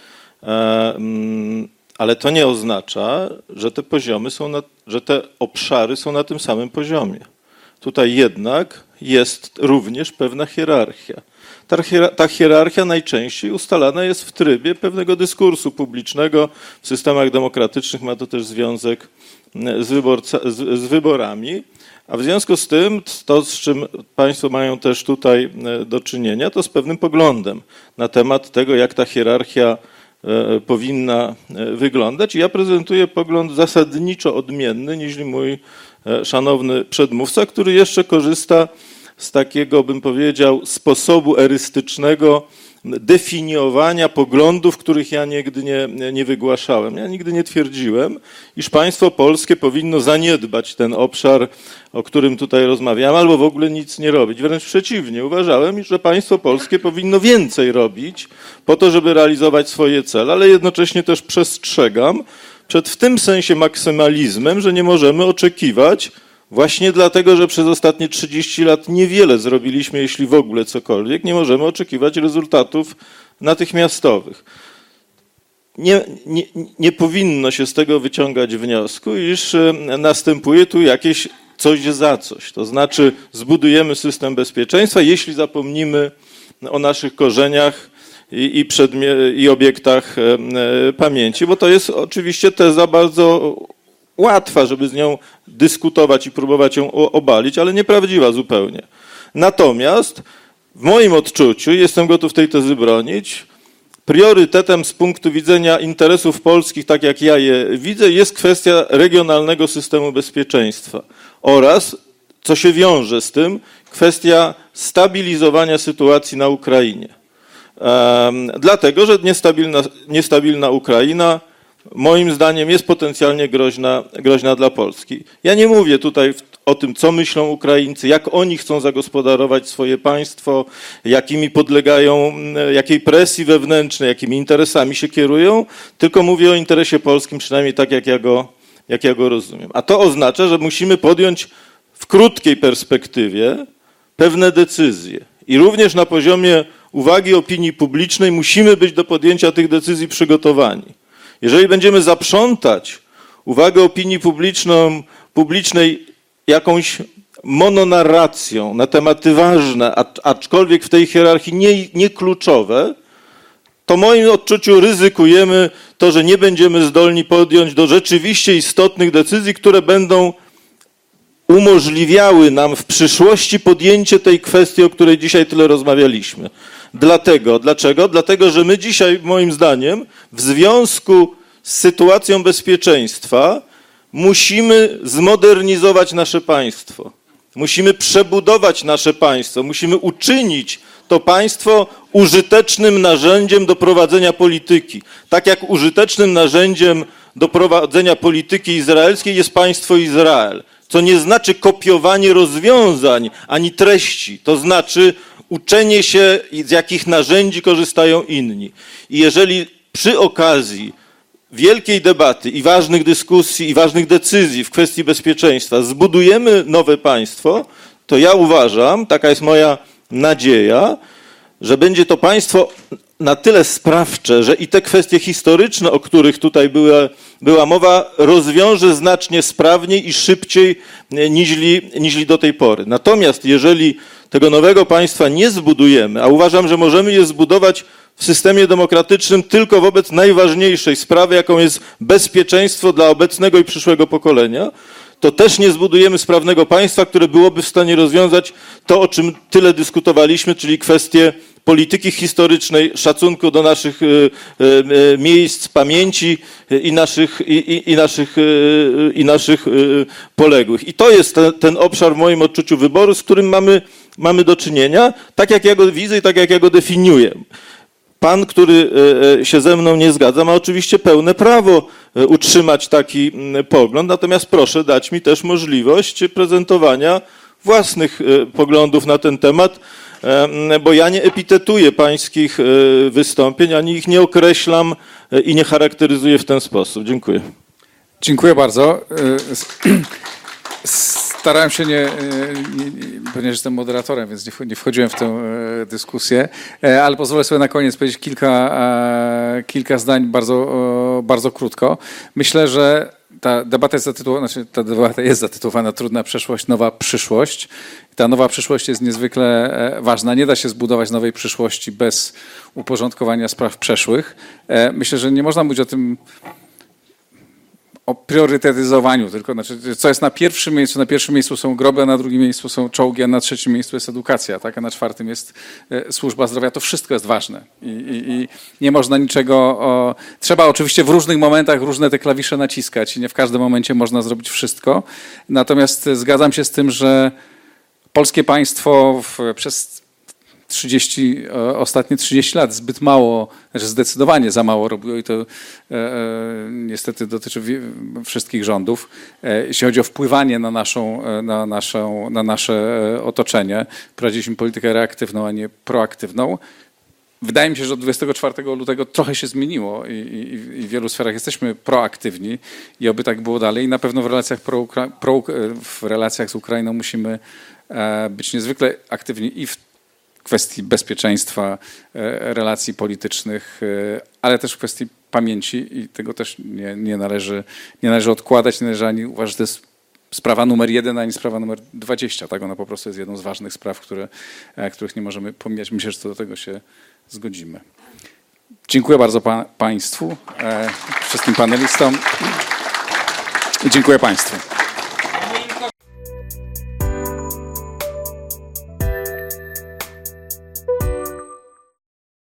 E, mm, Ale to nie oznacza, że te poziomy są na, że te obszary są na tym samym poziomie. Tutaj jednak jest również pewna hierarchia. Ta, hier, ta hierarchia najczęściej ustalana jest w trybie pewnego dyskursu publicznego. W systemach demokratycznych ma to też związek z, wyborca, z, z wyborami. A w związku z tym to, z czym państwo mają też tutaj do czynienia, to z pewnym poglądem na temat tego, jak ta hierarchia powinna wyglądać. I ja prezentuję pogląd zasadniczo odmienny niż mój szanowny przedmówca, który jeszcze korzysta z takiego, bym powiedział, sposobu erystycznego definiowania poglądów, których ja nigdy nie, nie wygłaszałem. Ja nigdy nie twierdziłem, iż państwo polskie powinno zaniedbać ten obszar, o którym tutaj rozmawiam, albo w ogóle nic nie robić. Wręcz przeciwnie, uważałem, że państwo polskie powinno więcej robić po to, żeby realizować swoje cele, ale jednocześnie też przestrzegam przed w tym sensie maksymalizmem, że nie możemy oczekiwać właśnie dlatego, że przez ostatnie trzydzieści lat niewiele zrobiliśmy, jeśli w ogóle cokolwiek, nie możemy oczekiwać rezultatów natychmiastowych. Nie, nie, nie powinno się z tego wyciągać wniosku, iż następuje tu jakieś coś za coś. To znaczy zbudujemy system bezpieczeństwa, jeśli zapomnimy o naszych korzeniach i, i, przedmie- i obiektach pamięci, bo to jest oczywiście teza bardzo łatwa, żeby z nią dyskutować i próbować ją obalić, ale nieprawdziwa zupełnie. Natomiast w moim odczuciu, jestem gotów tej tezy bronić, priorytetem z punktu widzenia interesów polskich, tak jak ja je widzę, jest kwestia regionalnego systemu bezpieczeństwa oraz, co się wiąże z tym, kwestia stabilizowania sytuacji na Ukrainie. Um, dlatego, że niestabilna, niestabilna Ukraina moim zdaniem jest potencjalnie groźna, groźna dla Polski. Ja nie mówię tutaj o tym, co myślą Ukraińcy, jak oni chcą zagospodarować swoje państwo, jakimi podlegają, jakiej presji wewnętrznej, jakimi interesami się kierują, tylko mówię o interesie polskim, przynajmniej tak, jak ja go, jak ja go rozumiem. A to oznacza, że musimy podjąć w krótkiej perspektywie pewne decyzje. I również na poziomie uwagi opinii publicznej musimy być do podjęcia tych decyzji przygotowani. Jeżeli będziemy zaprzątać uwagę opinii publiczną, publicznej jakąś mononarracją na tematy ważne, aczkolwiek w tej hierarchii nie, nie kluczowe, to w moim odczuciu ryzykujemy to, że nie będziemy zdolni podjąć do rzeczywiście istotnych decyzji, które będą umożliwiały nam w przyszłości podjęcie tej kwestii, o której dzisiaj tyle rozmawialiśmy. Dlatego, dlaczego? Dlatego, że my dzisiaj, moim zdaniem, w związku z sytuacją bezpieczeństwa musimy zmodernizować nasze państwo. Musimy przebudować nasze państwo. Musimy uczynić to państwo użytecznym narzędziem do prowadzenia polityki. Tak jak użytecznym narzędziem do prowadzenia polityki izraelskiej jest państwo Izrael. Co nie znaczy kopiowanie rozwiązań ani treści. To znaczy uczenie się, z jakich narzędzi korzystają inni. I jeżeli przy okazji wielkiej debaty i ważnych dyskusji i ważnych decyzji w kwestii bezpieczeństwa zbudujemy nowe państwo, to ja uważam, taka jest moja nadzieja, że będzie to państwo na tyle sprawcze, że i te kwestie historyczne, o których tutaj była, była mowa, rozwiąże znacznie sprawniej i szybciej niźli, niźli do tej pory. Natomiast jeżeli tego nowego państwa nie zbudujemy, a uważam, że możemy je zbudować w systemie demokratycznym tylko wobec najważniejszej sprawy, jaką jest bezpieczeństwo dla obecnego i przyszłego pokolenia, to też nie zbudujemy sprawnego państwa, które byłoby w stanie rozwiązać to, o czym tyle dyskutowaliśmy, czyli kwestię polityki historycznej, szacunku do naszych y, y, miejsc pamięci i naszych, i, i, i naszych, y, i naszych y, poległych. I to jest ten, ten obszar w moim odczuciu wyboru, z którym mamy, mamy do czynienia, tak jak ja go widzę i tak jak ja go definiuję. Pan, który się ze mną nie zgadza, ma oczywiście pełne prawo utrzymać taki pogląd, natomiast proszę dać mi też możliwość prezentowania własnych poglądów na ten temat, bo ja nie epitetuję pańskich wystąpień, ani ich nie określam i nie charakteryzuję w ten sposób. Dziękuję. Dziękuję bardzo. Starałem się nie, nie, ponieważ jestem moderatorem, więc nie wchodziłem w tę dyskusję, ale pozwolę sobie na koniec powiedzieć kilka, kilka zdań bardzo, bardzo krótko. Myślę, że ta debata jest zatytułowana, znaczy ta debata jest zatytułowana Trudna przeszłość, nowa przyszłość. Ta nowa przyszłość jest niezwykle ważna. Nie da się zbudować nowej przyszłości bez uporządkowania spraw przeszłych. Myślę, że nie można mówić o tym, o priorytetyzowaniu, tylko znaczy, co jest na pierwszym miejscu. Na pierwszym miejscu są groby, a na drugim miejscu są czołgi, a na trzecim miejscu jest edukacja, tak? A na czwartym jest służba zdrowia. To wszystko jest ważne i, i, i nie można niczego... O... Trzeba oczywiście w różnych momentach różne te klawisze naciskać i nie w każdym momencie można zrobić wszystko. Natomiast zgadzam się z tym, że polskie państwo w, przez trzydzieści, ostatnie trzydzieści lat zbyt mało, znaczy zdecydowanie za mało robiło i to e, e, niestety dotyczy wszystkich rządów, e, jeśli chodzi o wpływanie na, naszą, na, naszą, na nasze otoczenie. Prowadziliśmy politykę reaktywną, a nie proaktywną. Wydaje mi się, że od dwudziestego czwartego lutego trochę się zmieniło i, i, i w wielu sferach jesteśmy proaktywni i oby tak było dalej. I na pewno w relacjach, pro, pro, w relacjach z Ukrainą musimy e, być niezwykle aktywni i w kwestii bezpieczeństwa, relacji politycznych, ale też w kwestii pamięci i tego też nie, nie, należy, nie należy odkładać, nie należy ani uważać, że to jest sprawa numer jeden, ani sprawa numer dwadzieścia. Tak? Ona po prostu jest jedną z ważnych spraw, które, których nie możemy pomijać. Myślę, że co do tego się zgodzimy. Dziękuję bardzo pa, Państwu, e, wszystkim panelistom i dziękuję Państwu.